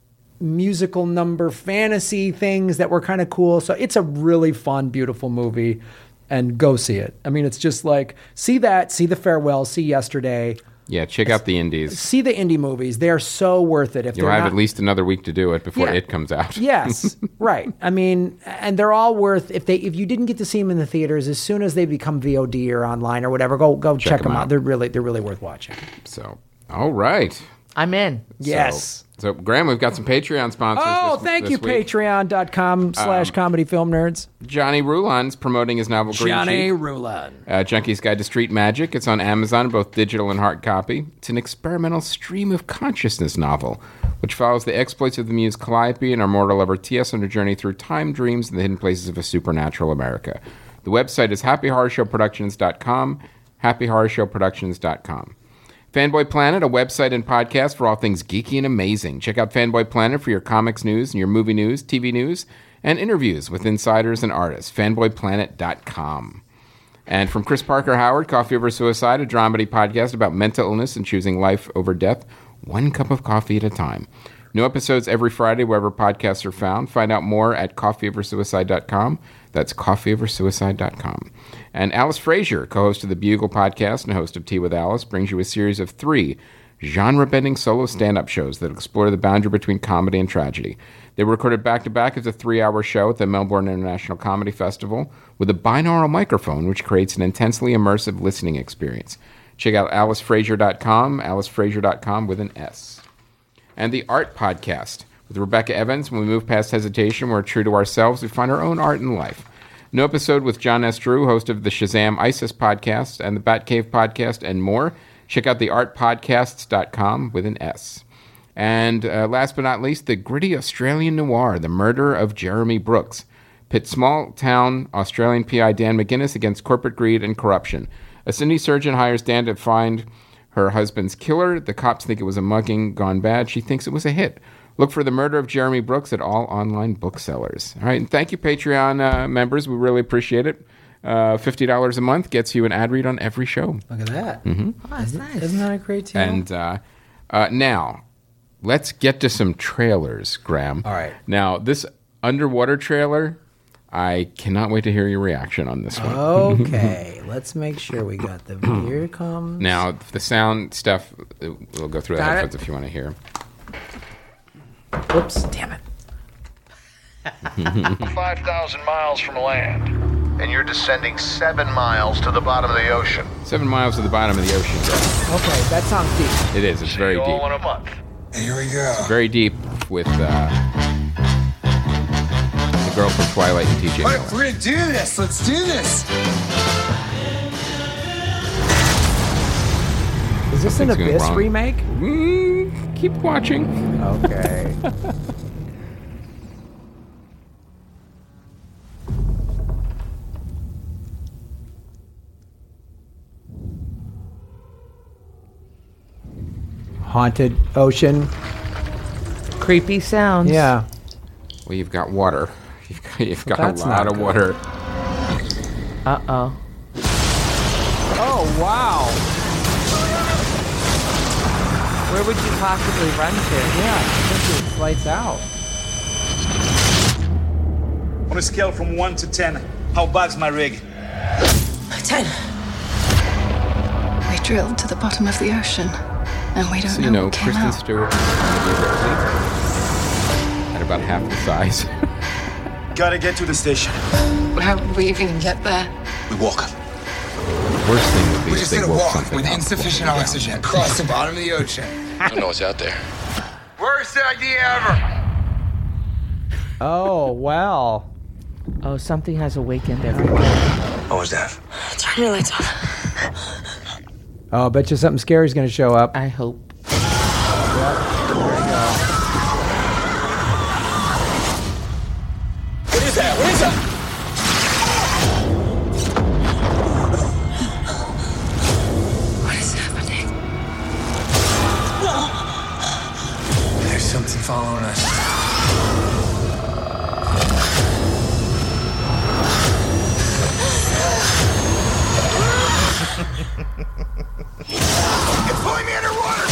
musical number fantasy things that were kind of cool. So it's a really fun, beautiful movie, and go see it. I mean, it's just like, see that, see The Farewell, see Yesterday, Yeah, check out the indies. see the indie movies. They're so worth it. If You'll they're have not, at least another week to do it before Yeah. it comes out. Yes, right. I mean, and they're all worth, if they if you didn't get to see them in the theaters, as soon as they become V O D or online or whatever, go go check, them them out. out. They're really they're really worth watching. So, all right. I'm in. Yes. So, so Graham, we've got some Patreon sponsors. Oh, this, thank this you, week. patreon.com slash comedy film nerds. Johnny Rulon's promoting his novel Green Johnny Sheep. Rulon. Uh, Junkie's Guide to Street Magic. It's on Amazon, both digital and hard copy. It's an experimental stream of consciousness novel, which follows the exploits of the muse Calliope and our mortal lover T S on a journey through time, dreams, and the hidden places of a supernatural America. The website is happy horror show productions dot com, happy horror show productions dot com. Fanboy Planet, a website and podcast for all things geeky and amazing. Check out Fanboy Planet for your comics news and your movie news, T V news, and interviews with insiders and artists. fanboy planet dot com. And from Chris Parker Howard, Coffee Over Suicide, a dramedy podcast about mental illness and choosing life over death, one cup of coffee at a time. New episodes every Friday wherever podcasts are found. Find out more at coffee over suicide dot com. That's coffee over suicide dot com. And Alice Frazier, co-host of the Bugle podcast and host of Tea with Alice, brings you a series of three genre-bending solo stand-up shows that explore the boundary between comedy and tragedy. They were recorded back-to-back as a three-hour show at the Melbourne International Comedy Festival with a binaural microphone, which creates an intensely immersive listening experience. Check out alice frazier dot com, alice frazier dot com with an S. And the Art Podcast with Rebecca Evans. When we move past hesitation, we're true to ourselves. We find our own art in life. New episode with John S. Drew, host of the Shazam ISIS podcast and the Batcave podcast and more. Check out the art podcasts dot com with an S. And uh, last but not least, the gritty Australian noir, The Murder of Jeremy Brooks. Pit small-town Australian P I Dan McGuinness against corporate greed and corruption. A Cindy surgeon hires Dan to find her husband's killer. The cops think it was a mugging gone bad. She thinks it was a hit. Look for The Murder of Jeremy Brooks at all online booksellers. All right, and thank you, Patreon uh, members. We really appreciate it. Uh, fifty dollars a month gets you an ad read on every show. Look at that. Mm-hmm. Oh, that's nice. Isn't that a great deal? And uh, uh, now, let's get to some trailers, Graham. All right. Now, this underwater trailer, I cannot wait to hear your reaction on this one. Okay, let's make sure we got the. Here it comes. Now, the sound stuff, uh, we'll go through the Got it. headphones if you want to hear. Whoops, damn it. five thousand miles from land, and you're descending seven miles to the bottom of the ocean. Seven miles to the bottom of the ocean, Graham. Okay, that sounds deep. It is. It's very See you all deep. in a month. Here we go. Very deep with uh, the girl from Twilight and T J All right, Miller. we're gonna do this. Let's do this. Is this an Something's going Abyss wrong. remake? Mm, keep watching. Okay. Haunted ocean. Creepy sounds. Yeah. Well, you've got water. You've got, you've got That's a lot not of good. water. Uh-oh. Oh, wow. Where would you possibly run to? Yeah, this is lights out. On a scale from one to ten, how bad's my rig? Ten. I drilled to the bottom of the ocean, and we don't So, know you know, what came Kristen out. Stewart is going to be Ripley at about half the size. Gotta get to the station. How are we even get there? We walk. Worst thing would be We if just they did a woke walk something with up. insufficient oxygen across the bottom of the ocean. I don't know what's out there. Worst idea ever. Oh, well. Oh, something has awakened everyone. What was that? Turn your lights off. Oh, I bet you something scary is going to show up. I hope. What is that? What is that? What is happening? There's something following us. It's pulling me underwater.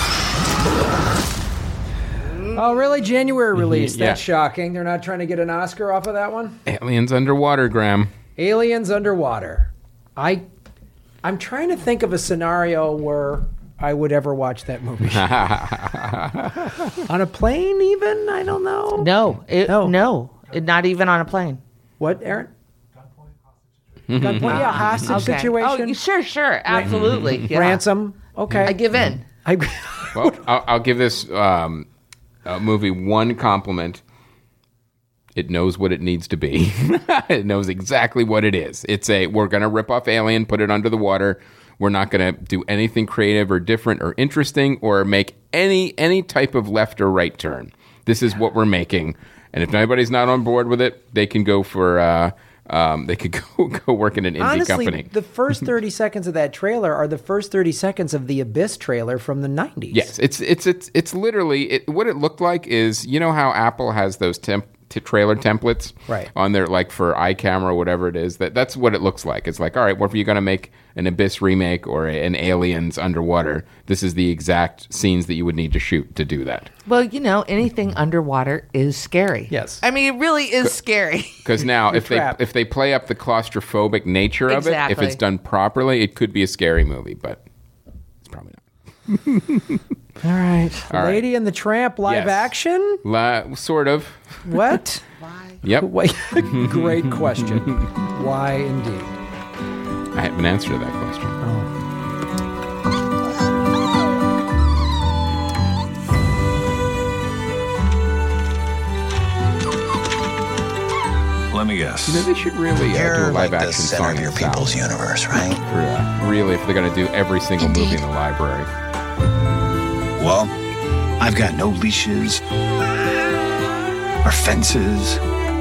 Oh, really? January release. yeah. That's shocking. They're not trying to get an Oscar off of that one? Aliens underwater, Graham. Aliens underwater. I, I'm trying to think of a scenario where I would ever watch that movie. On a plane, even? I don't know. No, it, No. no, It- not even on a plane. What, Aaron? Gunpoint. Yeah, hostage Okay. situation. Oh, sure, sure, absolutely. Yeah. Ransom. Okay. I give in. I, Well, I'll, I'll give this um, uh, movie one compliment. It knows what it needs to be. It knows exactly what it is. It's a, we're going to rip off Alien, put it under the water. We're not going to do anything creative or different or interesting or make any any type of left or right turn. This is what we're making. And if anybody's not on board with it, they can go for... Uh, Um, they could go go work in an indie honestly, company. the first thirty seconds of that trailer are the first thirty seconds of the Abyss trailer from the nineties. Yes, it's it's it's it's literally it, what it looked like is, you know how Apple has those temp, t- trailer templates Right. on their, like, for iCamera or whatever it is. That that's what it looks like. It's like, all right, what if you're going to make an Abyss remake or a, an Aliens underwater? This is the exact scenes that you would need to shoot to do that. Well, you know, anything underwater is scary. Yes. I mean, it really is scary. Because now, if they trapped. if they play up the claustrophobic nature of it, if Exactly. it's done properly, it could be a scary movie, but it's probably not. All right. All right. Lady and the Tramp live Yes. action? La- sort of. What? Yep. Wait, great question. Why indeed? I have an answer to that question. Let me guess. You know, they should really uh, do a You're live like the action center song of in your the people's South. universe, right? For, uh, really, if they're going to do every single movie in the library. Well, I've got no leashes or fences.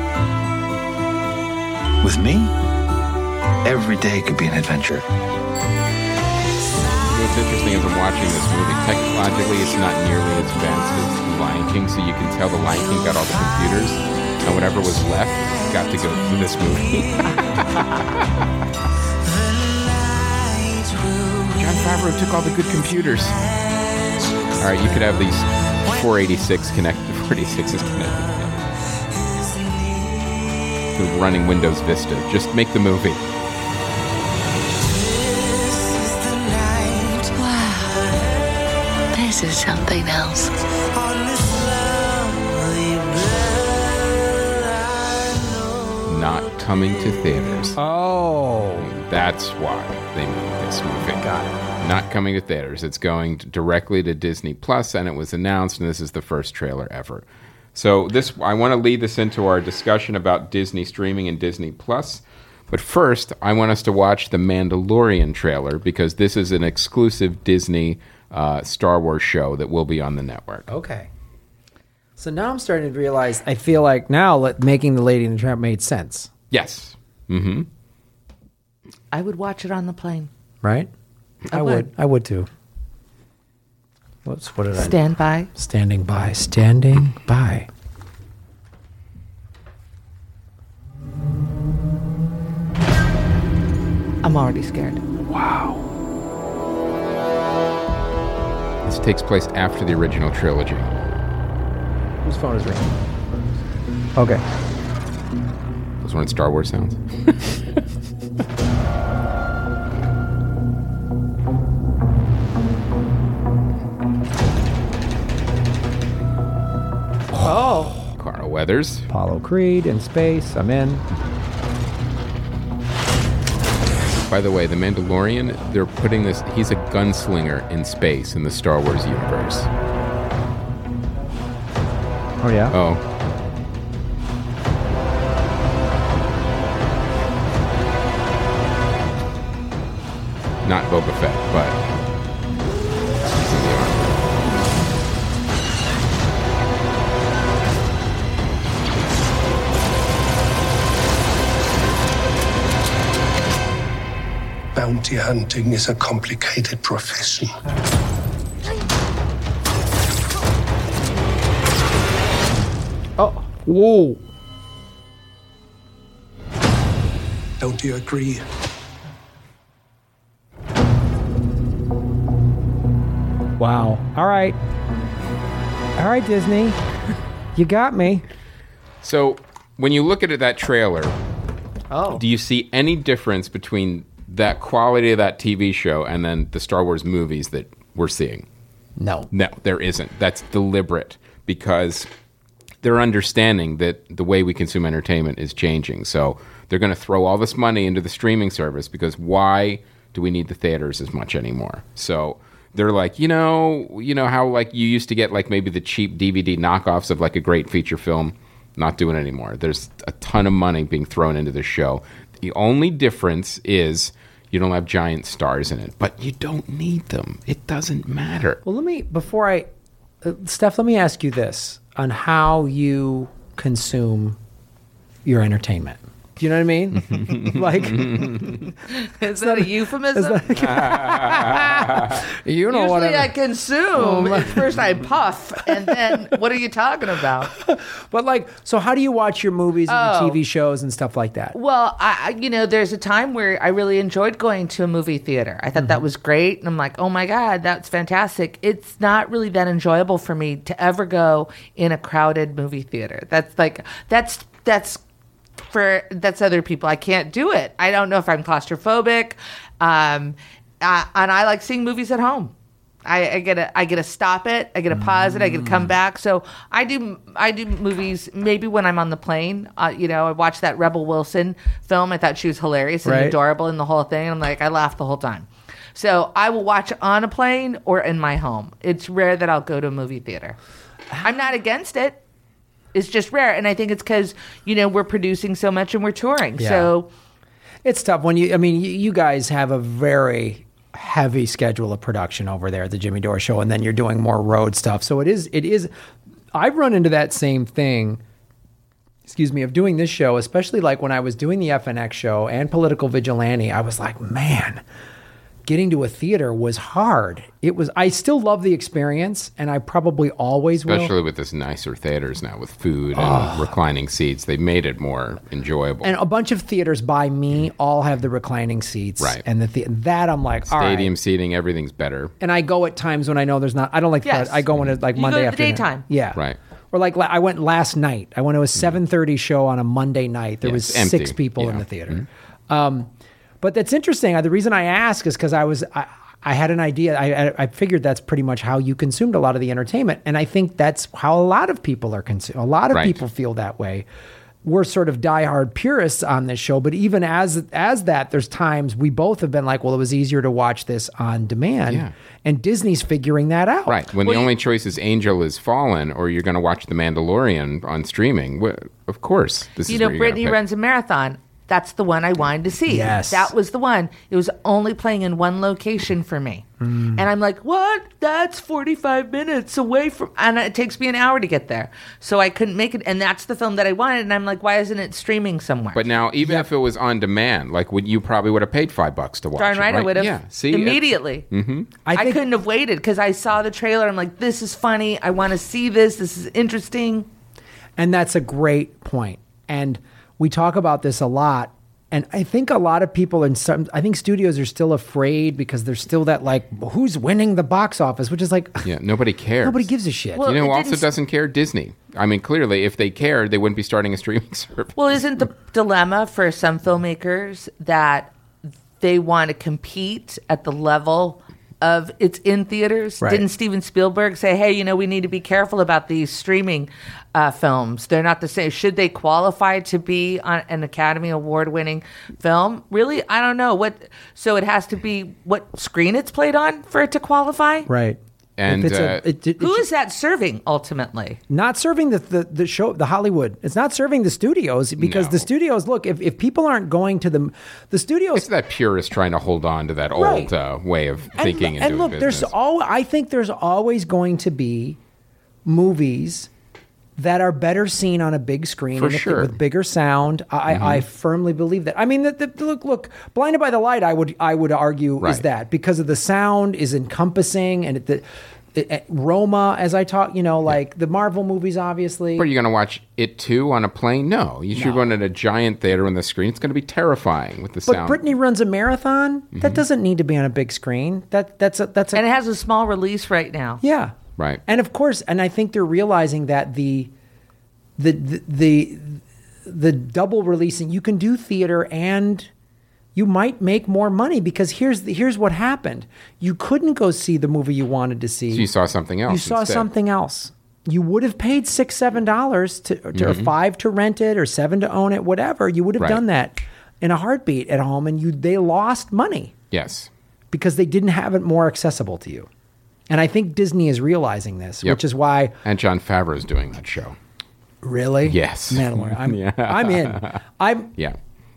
With me, every day could be an adventure. What's interesting is I'm watching this movie. Technologically, it's not nearly as advanced as The Lion King, so you can tell The Lion King got all the computers, and whatever was left got to go to this movie. Jon Favreau took all the good computers. All right, you could have these four eighty-six connected, four eighty-sixes connected together. Running Windows Vista. Just make the movie. This is something else. Not coming to theaters. Oh. That's why they made this movie. Got it. Not coming to theaters. It's going directly to Disney Plus, and it was announced, and this is the first trailer ever. So this, I want to lead this into our discussion about Disney streaming and Disney Plus. But first, I want us to watch the Mandalorian trailer, because this is an exclusive Disney uh, Star Wars show that will be on the network. Okay. So now I'm starting to realize, I feel like now let, making the Lady and the Tramp made sense. Yes. Mm-hmm. I would watch it on the plane. Right? I I would. would. I would too. Whoops, what did I Stand by. Standing by. Standing by. I'm already scared. Wow. This takes place after the original trilogy. Whose phone is ringing? Okay. Those weren't Star Wars sounds. Weathers. Apollo Creed in space. I'm in. By the way, The Mandalorian, they're putting this, he's a gunslinger in space in the Star Wars universe. Oh, yeah? Oh. Not Boba Fett, but he's in the army. Bounty hunting is a complicated profession. Oh, whoa. Don't you agree? Wow. All right. All right, Disney. You got me. So, when you look at it, that trailer, Oh. do you see any difference between that quality of that T V show and then the Star Wars movies that we're seeing? No. No, there isn't. That's deliberate because they're understanding that the way we consume entertainment is changing. So they're going to throw all this money into the streaming service because why do we need the theaters as much anymore? So they're like, you know, you know how like you used to get like maybe the cheap D V D knockoffs of like a great feature film? Not doing it anymore. There's a ton of money being thrown into the show. The only difference is you don't have giant stars in it, but you don't need them. It doesn't matter. Well, let me, before I, uh, Steph, let me ask you this on how you consume your entertainment. Do you know what I mean? Like, is that a euphemism? you know what Usually I I consume. Oh, First I puff, and then what are you talking about? But like, so how do you watch your movies and Oh. your T V shows and stuff like that? Well, I, I- you know, there's a time where I really enjoyed going to a movie theater. I thought that was great, and I'm like, oh my god, that's fantastic. It's not really that enjoyable for me to ever go in a crowded movie theater. That's like that's that's. For that's other people. I can't do it. I don't know if I'm claustrophobic, um, uh, and I like seeing movies at home. I, I get to I get to stop it. I get to pause it. I get to come back. So I do I do movies maybe when I'm on the plane. Uh, you know, I watched that Rebel Wilson film. I thought she was hilarious and Right. adorable in the whole thing. I'm like, I laughed the whole time. So I will watch on a plane or in my home. It's rare that I'll go to a movie theater. I'm not against it. It's just rare, and I think it's because you know we're producing so much and we're touring. Yeah. So It's tough when you, I mean, you, you guys have a very heavy schedule of production over there at the Jimmy Dore Show, and then you're doing more road stuff. So it is, it is, I've run into that same thing, excuse me, of doing this show, especially like when I was doing the F N X show and Political Vigilante. I was like, man, getting to a theater was hard. It was, I still love the experience, and I probably always will. Especially with this nicer theaters now with food and reclining seats. They've made it more enjoyable. And a bunch of theaters by me all have the reclining seats. Right. And the, the that I'm like, all right. Stadium seating, everything's better. And I go at times when I know there's not. I don't like. Yes. Crowd. I go when it's like You Monday go to the afternoon. daytime. Yeah. Right. Or like la- I went last night. I went to a seven thirty show on a Monday night. There Yeah, was it's empty. six people in Yeah. the theater. Um, but that's interesting. Uh, The reason I ask is because I was. I, I had an idea. I, I I figured that's pretty much how you consumed a lot of the entertainment, and I think that's how a lot of people are consuming. A lot of Right. people feel that way. We're sort of diehard purists on this show, but even as as that, there's times we both have been like, well, it was easier to watch this on demand, Yeah. and Disney's figuring that out. Right. When Well, the you- only choice is Angel is Fallen or you're going to watch The Mandalorian on streaming, wh- of course. This you is know, where you're Brittany gonna pick. runs a marathon. That's the one I wanted to see. Yes. That was the one. It was only playing in one location for me. Hmm. And I'm like, what? That's forty-five minutes away from, and it takes me an hour to get there. So I couldn't make it. And that's the film that I wanted. And I'm like, why isn't it streaming somewhere? But now, even if it was on demand, like would you probably would have paid five bucks to watch Darn it, right, I would have. Yeah. See, it- immediately. Mm-hmm. I I, think- couldn't have waited because I saw the trailer. I'm like, this is funny. I want to see this. This is interesting. And that's a great point. And we talk about this a lot. And I think a lot of people in some, I think studios are still afraid because there's still that like, who's winning the box office, which is like, Yeah, nobody cares. nobody gives a shit. Well, you know who it also didn't- doesn't care? Disney. I mean, clearly, if they cared, they wouldn't be starting a streaming service. Well, isn't the dilemma for some filmmakers that they want to compete at the level of it's in theaters? Right. Didn't Steven Spielberg say, hey, you know, we need to be careful about these streaming uh, films? They're not the same. Should they qualify to be on an Academy Award winning film? Really? I don't know. What? So it has to be what screen it's played on for it to qualify? Right. And If it's a- uh, it- it- Who it- is that serving ultimately? not serving the, the the show the Hollywood. It's not serving the studios because No. the studios look if, if people aren't going to the the studios. it's that purist trying to hold on to that old Right. uh, way of thinking and, and, and doing look, business. there's all I think there's always going to be movies that are better seen on a big screen For and if- sure. with bigger sound. I, Mm-hmm. I firmly believe that. I mean, the, the, look, look, Blinded by the Light. I would I would argue is Right. that because of the sound is encompassing and it, the. It, Roma, as I talk, you know, like the Marvel movies, obviously. But are you going to watch it too on a plane? No. You should No. go in at a giant theater on the screen. It's going to be terrifying with the But sound. Brittany runs a marathon. Mm-hmm. That doesn't need to be on a big screen. That that's a that's a And it has a small release right now. yeah. Right. And of course, and I think they're realizing that the the the the, the double releasing, you can do theater and you might make more money because here's the, here's what happened. You couldn't go see the movie you wanted to see. So you saw something else You saw instead. something else. You would have paid six, seven dollars to, to or five to rent it, or seven to own it, whatever. You would have Mm-hmm. Right. done that in a heartbeat at home, and you they lost money Yes. because they didn't have it more accessible to you. And I think Disney is realizing this, Yep. which is why And John Favreau is doing that show. really, Yes. Mandalorian. I'm, Yeah. I'm in. I'm Yeah.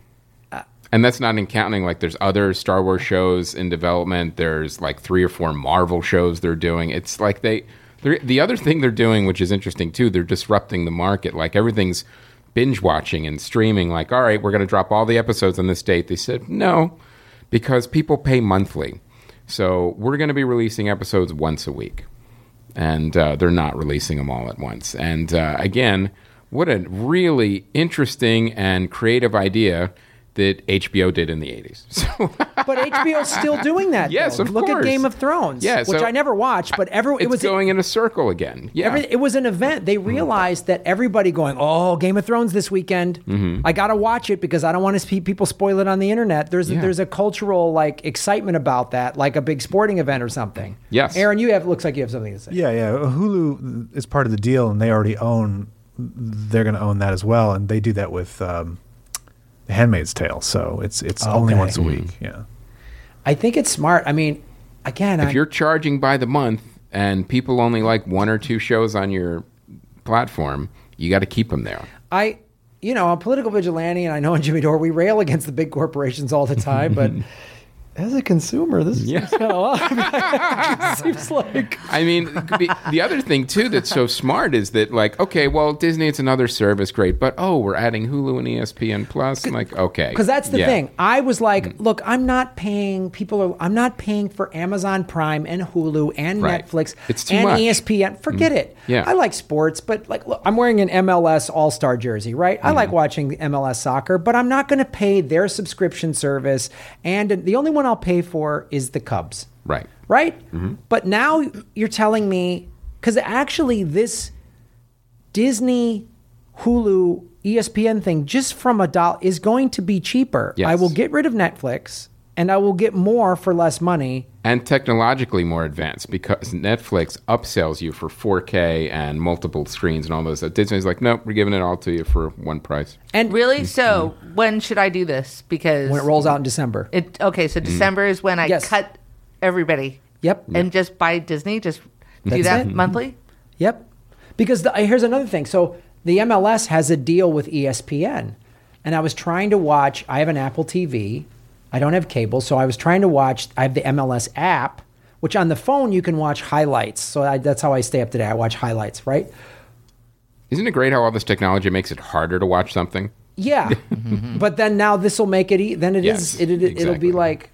And that's not in counting, like, there's other Star Wars shows in development. There's like three or four Marvel shows they're doing. It's like they, they're, the other thing they're doing, which is interesting too, they're disrupting the market. Like everything's binge watching and streaming. Like, all right, we're going to drop all the episodes on this date. They said, no, because people pay monthly. So we're going to be releasing episodes once a week. And uh, they're not releasing them all at once. And uh, again, what a really interesting and creative idea that H B O did in the eighties. So, but H B O's still doing that. Yes, though. of Look course. at Game of Thrones, Yeah, which so I never watched, but every it it's was going in a circle again. Yeah. Every, it was an event. They realized that everybody going, oh, Game of Thrones this weekend. Mm-hmm. I got to watch it because I don't want to see people spoil it on the internet. There's a, Yeah. there's a cultural like excitement about that, like a big sporting event or something. Yes. Aaron, you have looks like you have something to say. Yeah, yeah. Hulu is part of the deal, and they already own. They're going to own that as well, and they do that with um, The Handmaid's Tale. So it's it's only Okay. once a week. Yeah. I think it's smart. I mean, again, If I, you're charging by the month and people only like one or two shows on your platform, you got to keep them there. I, you know, I'm a political vigilante, and I know in Jimmy Dore we rail against the big corporations all the time, but as a consumer, this is Yeah. kind of a lot. It seems like I mean, the, the other thing too that's so smart is that, like, okay, well, Disney, it's another service, great, but oh, we're adding Hulu and E S P N Plus. I'm like, okay, because that's the Yeah. thing. I was like, look, I'm not paying. People are. I'm not paying for Amazon Prime and Hulu and Right. Netflix It's too and much. E S P N. Forget it. Yeah. I like sports, but like, look, I'm wearing an M L S All Star jersey, right? I Mm-hmm. like watching M L S soccer, but I'm not going to pay their subscription service. And the only one I'll pay for is the Cubs. Right. Right? Mm-hmm. But now you're telling me, because actually this Disney, Hulu, E S P N thing, just from a dollar, is going to be cheaper. Yes. I will get rid of Netflix and I will get more for less money. And technologically more advanced because Netflix upsells you for four K and multiple screens and all those. Disney's like, nope, we're giving it all to you for one price. And Really? So when should I do this? Because when it rolls out in December. It okay. So December is when I Yes. cut everybody Yep. and just buy Disney. Just do That's that it. monthly. Yep. Because the, here's another thing. So the M L S has a deal with E S P N. And I was trying to watch, I have an Apple T V. I don't have cable. So I was trying to watch, I have the M L S app, which on the phone you can watch highlights. So I, that's how I stay up to date. I watch highlights, right? Isn't it great how all this technology makes it harder to watch something? Yeah. But then now this will make it, e- then it Yes, is, it, it, it'll exactly. be like,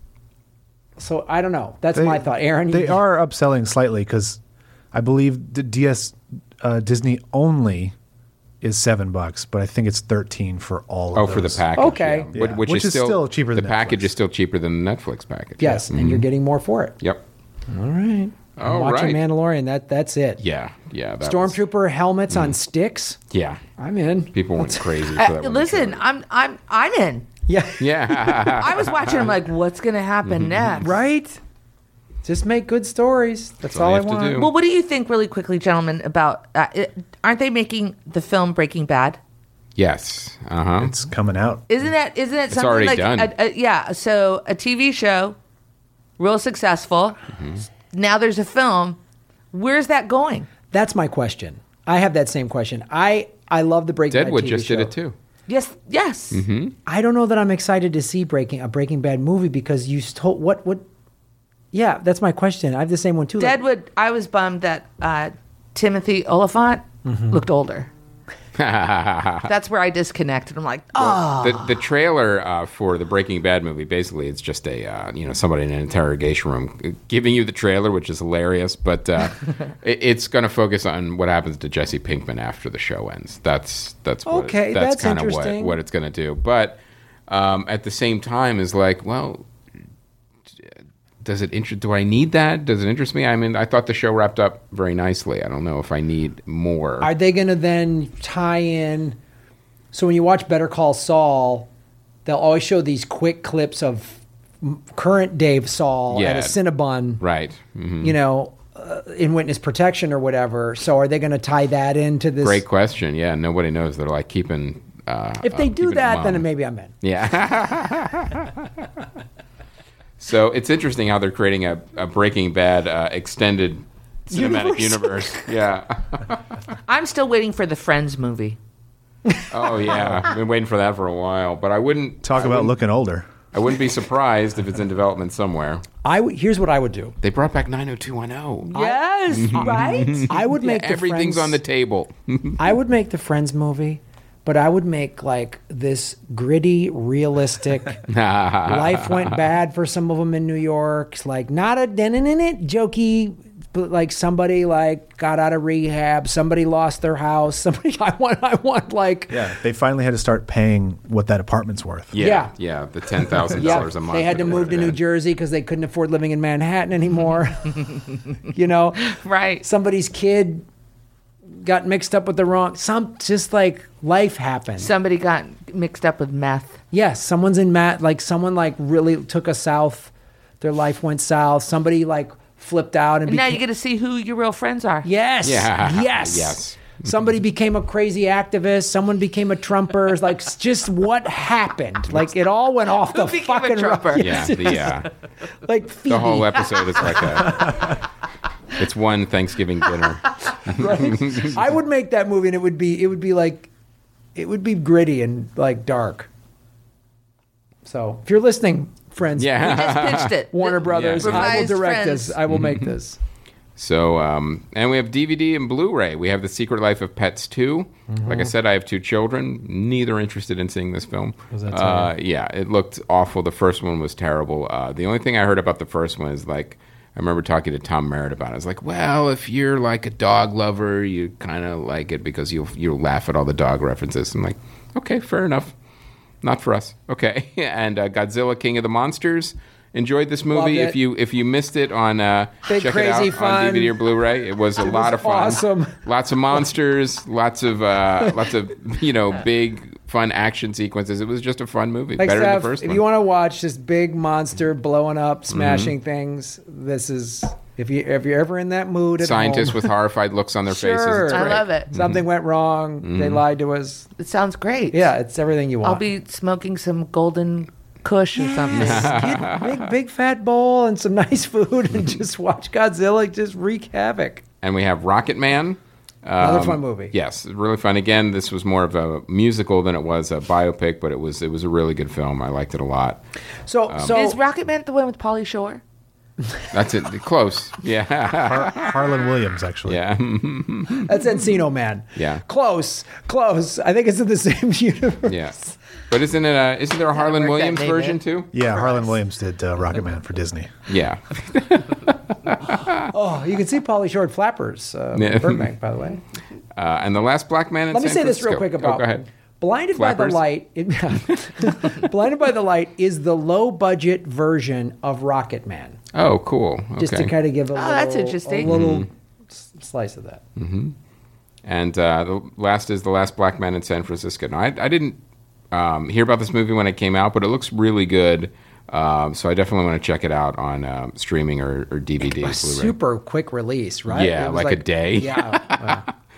so I don't know. That's They- my thought. Aaron, They you- are upselling slightly because I believe the D S uh, Disney only is seven bucks, but I think it's thirteen for all of Oh, those. for the package. Okay. yeah. Which, Yeah. which, Which is, is still cheaper The than package Netflix. is still cheaper than the Netflix package. Yes. And you're getting more for it. Yep. All right. I'm All watching right. Mandalorian. That, that's it. Yeah. Yeah. That was- Stormtrooper helmets on sticks. yeah. I'm in. People went crazy for Uh, that one. listen, I'm I'm I'm in. Yeah. Yeah. I was watching. I'm like, what's gonna happen next? Right? Just make good stories. That's, That's all all, you I have to want. do. Well, what do you think, really quickly, gentlemen, about uh, it, aren't they making the film Breaking Bad? Yes. Uh huh. It's coming out. Isn't that isn't it something already like done. A, a, yeah? So a T V show, real successful. Mm-hmm. Now there's a film. Where's that going? That's my question. I have that same question. I I love the Breaking Bad Deadwood T V just show. did it too. Yes, yes. Mm-hmm. I don't know that I'm excited to see Breaking a Breaking Bad movie because you told what what. Yeah, that's my question. I have the same one too. Like, Deadwood. I was bummed that uh, Timothy Oliphant Mm-hmm. looked older. That's where I disconnected. I'm like, oh, The the trailer uh, for the Breaking Bad movie, basically, it's just a uh, you know somebody in an interrogation room giving you the trailer, which is hilarious. But uh, it, it's going to focus on what happens to Jesse Pinkman after the show ends. That's that's what Okay, it, that's, that's kind of what interesting. what it's going to do. But um, at the same time, is like, well, does it interest? Do I need that? Does it interest me? I mean, I thought the show wrapped up very nicely. I don't know if I need more. Are they going to then tie in? So when you watch Better Call Saul, they'll always show these quick clips of m- current Dave Saul Yeah. at a Cinnabon, right. Mhm. you know, uh, in witness protection or whatever. So are they going to tie that into this? Great question. Yeah, nobody knows. They're like keeping. Uh, If they uh, do keeping it that, then mum. maybe I'm in. Yeah. So it's interesting how they're creating a, a Breaking Bad uh, extended cinematic universe. Yeah. I'm still waiting for the Friends movie. Oh yeah, I've been waiting for that for a while. But I wouldn't Talk I about wouldn't- looking older. I wouldn't be surprised if it's in development somewhere. I w- here's what I would do. They brought back nine oh two one oh. Yes, right. I would make the Everything's Friends, on the table. I would make the Friends movie, but I would make like this gritty, realistic. Life went bad for some of them in New York. Like not a den in it, jokey. But like somebody like got out of rehab. Somebody lost their house. Somebody I want. I want like Yeah, they finally had to start paying what that apartment's worth. Yeah, Yeah. yeah, the ten thousand yeah. dollars a month. They had to that move to were New in. Jersey because they couldn't afford living in Manhattan anymore. You know, Right. somebody's kid got mixed up with the wrong. Some just like life happened. Somebody got mixed up with meth. Yes, someone's in Matt. Like someone like really took a south. Their life went south. Somebody like flipped out and And now became, you get to see who your real friends are. yes, Yeah. yes, Yes. Somebody became a crazy activist. Someone became a Trumper. It's like s- just what happened? Like it all went off the became a fucking Trumper? road. Yeah, the, uh, like Phoebe. the whole episode is like a. It's one Thanksgiving dinner. Right? I would make that movie, and it would be it would be like it would be gritty and like dark. So if you're listening, friends, Yeah. We just pitched it. Warner The- Brothers, Yeah. I will Revised direct Friends. this. I will make this. So, um, and we have D V D and Blu-ray. We have The Secret Life of Pets two. Like I said, I have two children. Neither interested in seeing this film. that Uh, yeah, it looked awful. The first one was terrible. Uh, the only thing I heard about the first one is like, I remember talking to Tom Merritt about it. I was like, well, if you're like a dog lover, you kind of like it because you'll you'll laugh at all the dog references. I'm like, okay, fair enough. Not for us. Okay. And uh, Godzilla King of the Monsters. Enjoyed this movie. Loved it. If you if you missed it on uh, Big check crazy it out fun. on D V D or Blu-ray. It was a lot was of fun. awesome. Lots of monsters. Lots of uh, lots of you know big fun action sequences. It was just a fun movie. Like Better Steph, than the first if one. you want to watch this big monster blowing up, smashing things, this is if you if you're ever in that mood. At Scientists home, with horrified looks on their faces. Sure. It's I great. love it. something went wrong. They lied to us. It sounds great. Yeah, it's everything you want. I'll be smoking some golden Kush or something. Get a big big fat bowl and some nice food and just watch Godzilla just wreak havoc. And we have Rocket Man. Another Um, fun movie. Yes, really fun. Again, this was more of a musical than it was a biopic, but it was it was a really good film. I liked it a lot. So Um, so Is Rocketman the one with Pauly Shore? That's it. Close. Yeah. Har- Harlan Williams, actually. Yeah. that's Encino Man. Yeah. Close, close. I think it's in the same universe. Yeah. But isn't it? Uh, isn't there a Harlan work that Williams name version in. too? Yeah, Harlan Williams did uh, Rocket Man for Disney. Yeah. Oh, you can see Pauly Shore at Flappers, uh, Yeah. Burbank, by the way. Uh, and the last black man in Let me San say this real Francisco. quick Oh, about go ahead. Blinded Flappers? by the Light. It, Blinded by the Light is the low budget version of Rocket Man. Oh, cool. Okay. Just to kind of give a little, that's interesting. a little s- slice of that. And uh, the last is the last black man in San Francisco. Now, I, I didn't um, hear about this movie when it came out, but it looks really good. Um, so I definitely want to check it out on um, streaming or, or D V D. A Blu-ray. super quick release, right? Yeah, It was like, a day. Yeah.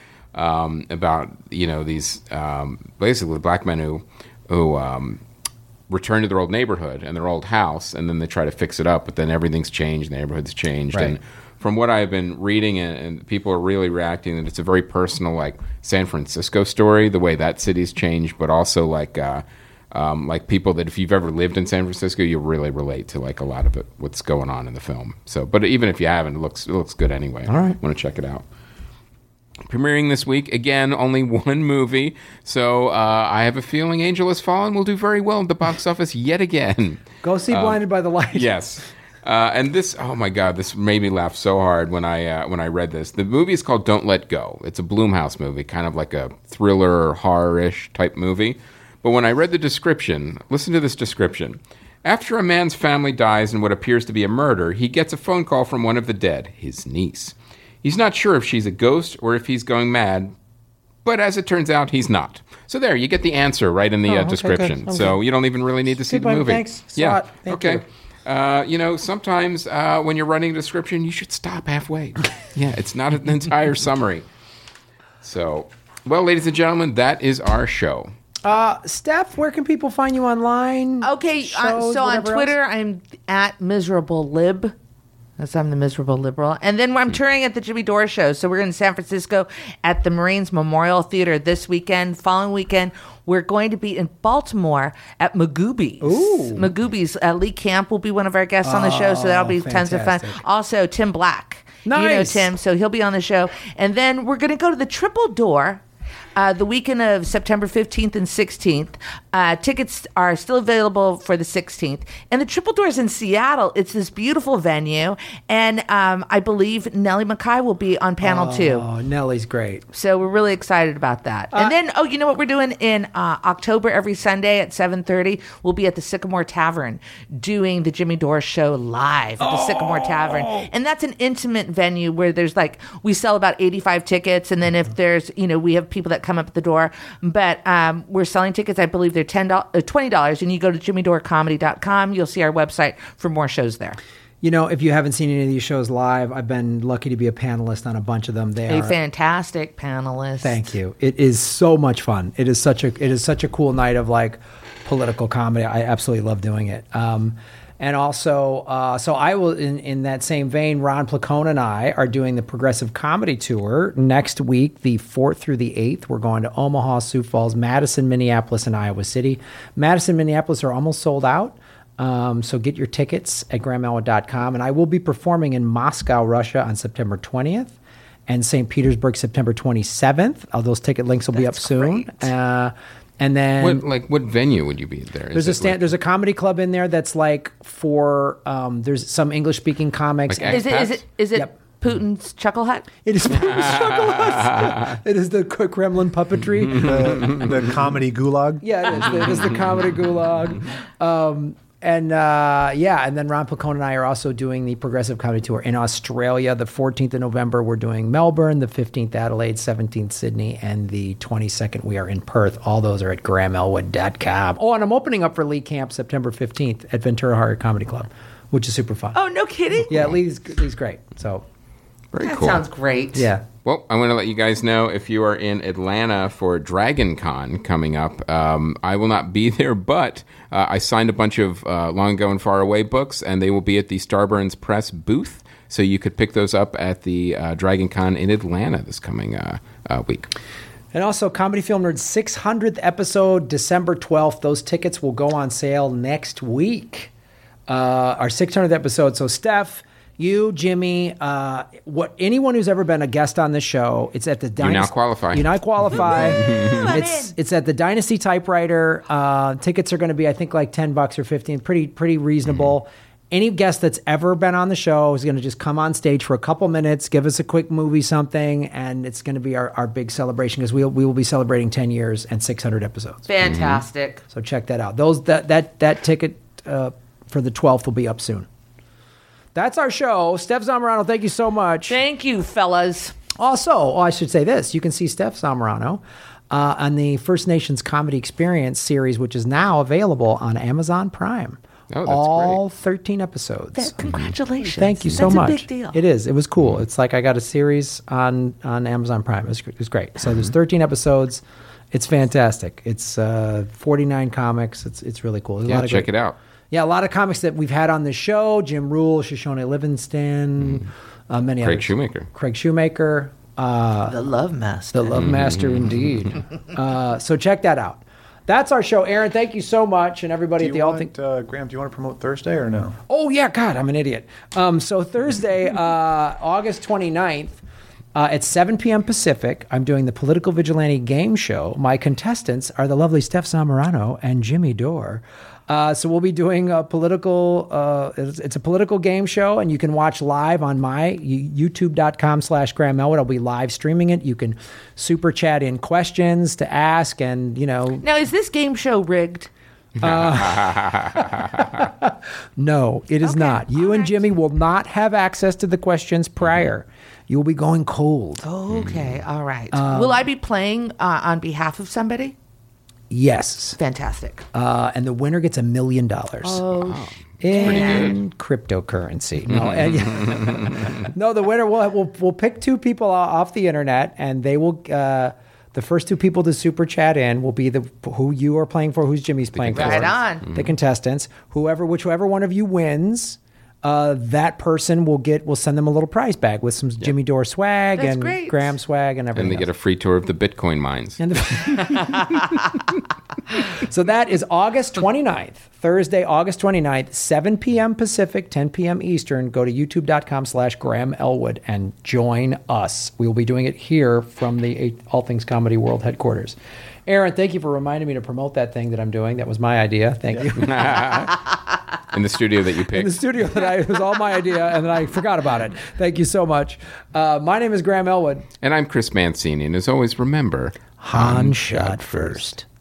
um, about you know these um, basically black men who who um, return to their old neighborhood and their old house, and then they try to fix it up, but then everything's changed, the neighborhood's changed, Right. and from what I've been reading, and, and people are really reacting that it's a very personal, like San Francisco story, the way that city's changed, but also like. Uh, Um, like people that if you've ever lived in San Francisco, you'll really relate to like a lot of it, what's going on in the film. So, but even if you haven't, it looks it looks good anyway. All right, want to check it out. Premiering this week again, only one movie. So uh, I have a feeling Angel Has Fallen will do very well at the box office yet again. Go see Um, Blinded by the Light. Yes. Uh, and this, oh my God, this made me laugh so hard when I uh, when I read this. The movie is called Don't Let Go. It's a Blumhouse movie, kind of like a thriller, horror-ish type movie. But when I read the description, listen to this description. After a man's family dies in what appears to be a murder, he gets a phone call from one of the dead, his niece. He's not sure if she's a ghost or if he's going mad, but as it turns out, he's not. So there, you get the answer right in the Oh, uh, okay, description. good. So Okay. you don't even really need to see the Goodbye, movie. thanks. Saw Yeah. it. Thank okay. you. Uh, you know, sometimes uh, when you're writing a description, you should stop halfway. Yeah, it's not an entire summary. So, well, ladies and gentlemen, that is our show. Uh, Steph, where can people find you online? Okay, uh, Shows, so on whatever Twitter, else? I'm at miserable lib. That's I'm the miserable liberal. And then I'm touring at the Jimmy Dore show. So we're in San Francisco at the Marines Memorial Theater this weekend. Following weekend, we're going to be in Baltimore at Magoobies. Ooh. Magoobies. Uh, Lee Camp will be one of our guests on the show, so that'll be tons of fun. fantastic. Also, Tim Black. You know Nice. Tim, so he'll be on the show. And then we're going to go to the Triple Door. Uh, the weekend of September fifteenth and sixteenth. Uh, tickets are still available for the sixteenth. And the Triple Doors in Seattle, it's this beautiful venue. And um, I believe Nellie Mackay will be on panel two. Oh, Nellie's great. So we're really excited about that. and then, oh, you know what we're doing in uh, October every Sunday at seven thirty? We'll be at the Sycamore Tavern doing the Jimmy Dore show live at the Sycamore Tavern. And that's an intimate venue where there's like, we sell about eighty-five tickets. And then if there's, you know, we have people that come up at the door. But um, we're selling tickets. I believe they're ten dollars, uh, twenty dollars. And you go to jimmy dore comedy dot com. You'll see our website for more shows there. You know, if you haven't seen any of these shows live, I've been lucky to be a panelist on a bunch of them. They A are fantastic panelist. Thank you. It is so much fun. It is such a it is such a cool night of like political comedy. I absolutely love doing it. Um, and also, uh, so I will in, in that same vein. Ron Placone and I are doing the Progressive Comedy Tour next week, the fourth through the eighth. We're going to Omaha, Sioux Falls, Madison, Minneapolis, and Iowa City. Madison, Minneapolis are almost sold out. Um, so get your tickets at graham elwood dot com. And I will be performing in Moscow, Russia on September twentieth and Saint Petersburg September twenty-seventh. Uh, those ticket links will be up That's soon. great. Uh, and then What like what venue would you be there? there's a Is it stand, like- there's a comedy club in there that's like for um, there's some English speaking comics. Like Is it, is it, is it Yep. Putin's Chuckle Hut? It is it is the Kremlin puppetry. the, the comedy gulag. Yeah, it is. The, it is the comedy gulag. Um, and uh, yeah, and then Ron Placone and I are also doing the Progressive Comedy Tour in Australia. The fourteenth of November, we're doing Melbourne. The fifteenth, Adelaide. seventeenth, Sydney. And the twenty-second, we are in Perth. All those are at graham elwood dot com. Oh, and I'm opening up for Lee Camp September fifteenth at Ventura Horror Comedy Club, which is super fun. Oh, no kidding? Yeah, Lee's, Lee's great. So, Very That cool. sounds great. yeah. Well, I want to let you guys know if you are in Atlanta for Dragon Con coming up. Um, I will not be there, but uh, I signed a bunch of uh, Long Ago and Far Away books, and they will be at the Starburns Press booth. So you could pick those up at the uh, Dragon Con in Atlanta this coming uh, uh, week. And also, Comedy Film Nerd's six hundredth episode, December twelfth. Those tickets will go on sale next week. Uh, our six hundredth episode. So, Steph, you, Jimmy, uh, what anyone who's ever been a guest on this show, it's at the Dynasty. now qualify. You now qualify. I'm it's in. it's at the Dynasty Typewriter. Uh, tickets are going to be, I think, like ten bucks or fifteen. Pretty pretty reasonable. Any guest that's ever been on the show is going to just come on stage for a couple minutes, give us a quick movie, something, and it's going to be our, our big celebration because we'll, we will be celebrating ten years and six hundred episodes. Fantastic. So check that out. Those that that that ticket uh, for the twelfth will be up soon. That's our show. Steph Zamorano, thank you so much. Thank you, fellas. Also, oh, I should say this. You can see Steph Zamorano uh, on the First Nations Comedy Experience series, which is now available on Amazon Prime. Oh, that's all great. thirteen episodes. That, congratulations. Thank you so That's much. a big deal. It is. It was cool. It's like I got a series on on Amazon Prime. It was, it was great. So there's thirteen episodes. It's fantastic. It's uh, forty-nine comics. It's it's really cool. There's a Yeah, lot of check great- it out. Yeah, a lot of comics that we've had on the show. Jim Rule, Shoshone Livingston, mm. uh, many Craig others. Shoemaker. Craig Shoemaker. Uh, the Love Master. The Love Master, indeed. uh, so check that out. That's our show. Aaron, thank you so much. And everybody Do at the you All want, Things. uh, Graham, do you want to promote Thursday or no? Oh, yeah. God, I'm an idiot. Um, so Thursday, uh, August twenty-ninth, uh, at seven p.m. Pacific, I'm doing the Political Vigilante Game Show. My contestants are the lovely Steph Zamorano and Jimmy Dore. Uh, so we'll be doing a political, uh, it's, it's a political game show, and you can watch live on my youtube.com slash Graham Elwood. I'll be live streaming it. You can super chat in questions to ask, and, you know. Now, is this game show rigged? Uh, no, it is Okay, not. You all and right. Jimmy will not have access to the questions prior. You will be going cold. Okay, all right. Um, Will I be playing uh, on behalf of somebody? Yes. Fantastic. Uh, and the winner gets a million dollars. Oh, In cryptocurrency. No, and- no, the winner will we'll we'll pick two people o- off the internet, and they will. Uh, the first two people to super chat in will be the who you are playing for, who's Jimmy's playing for. Right on. The contestants, whoever, whichever one of you wins, uh, that person will get. We'll send them a little prize bag with some Jimmy Dore swag That's and great. Graham swag and everything. And they get a else. free tour of the Bitcoin mines. And the- so that is August twenty-ninth, Thursday, August twenty-ninth, seven p.m. Pacific, ten p.m. Eastern. Go to youtube.com slash Graham Elwood and join us. We will be doing it here from the All Things Comedy World headquarters. Aaron, thank you for reminding me to promote that thing that I'm doing. That was my idea. Thank you. In the studio that you In picked. the studio that I, it was all my idea, and then I forgot about it. Thank you so much. Uh, my name is Graham Elwood. And I'm Chris Mancini. And as always, remember, Han shot first.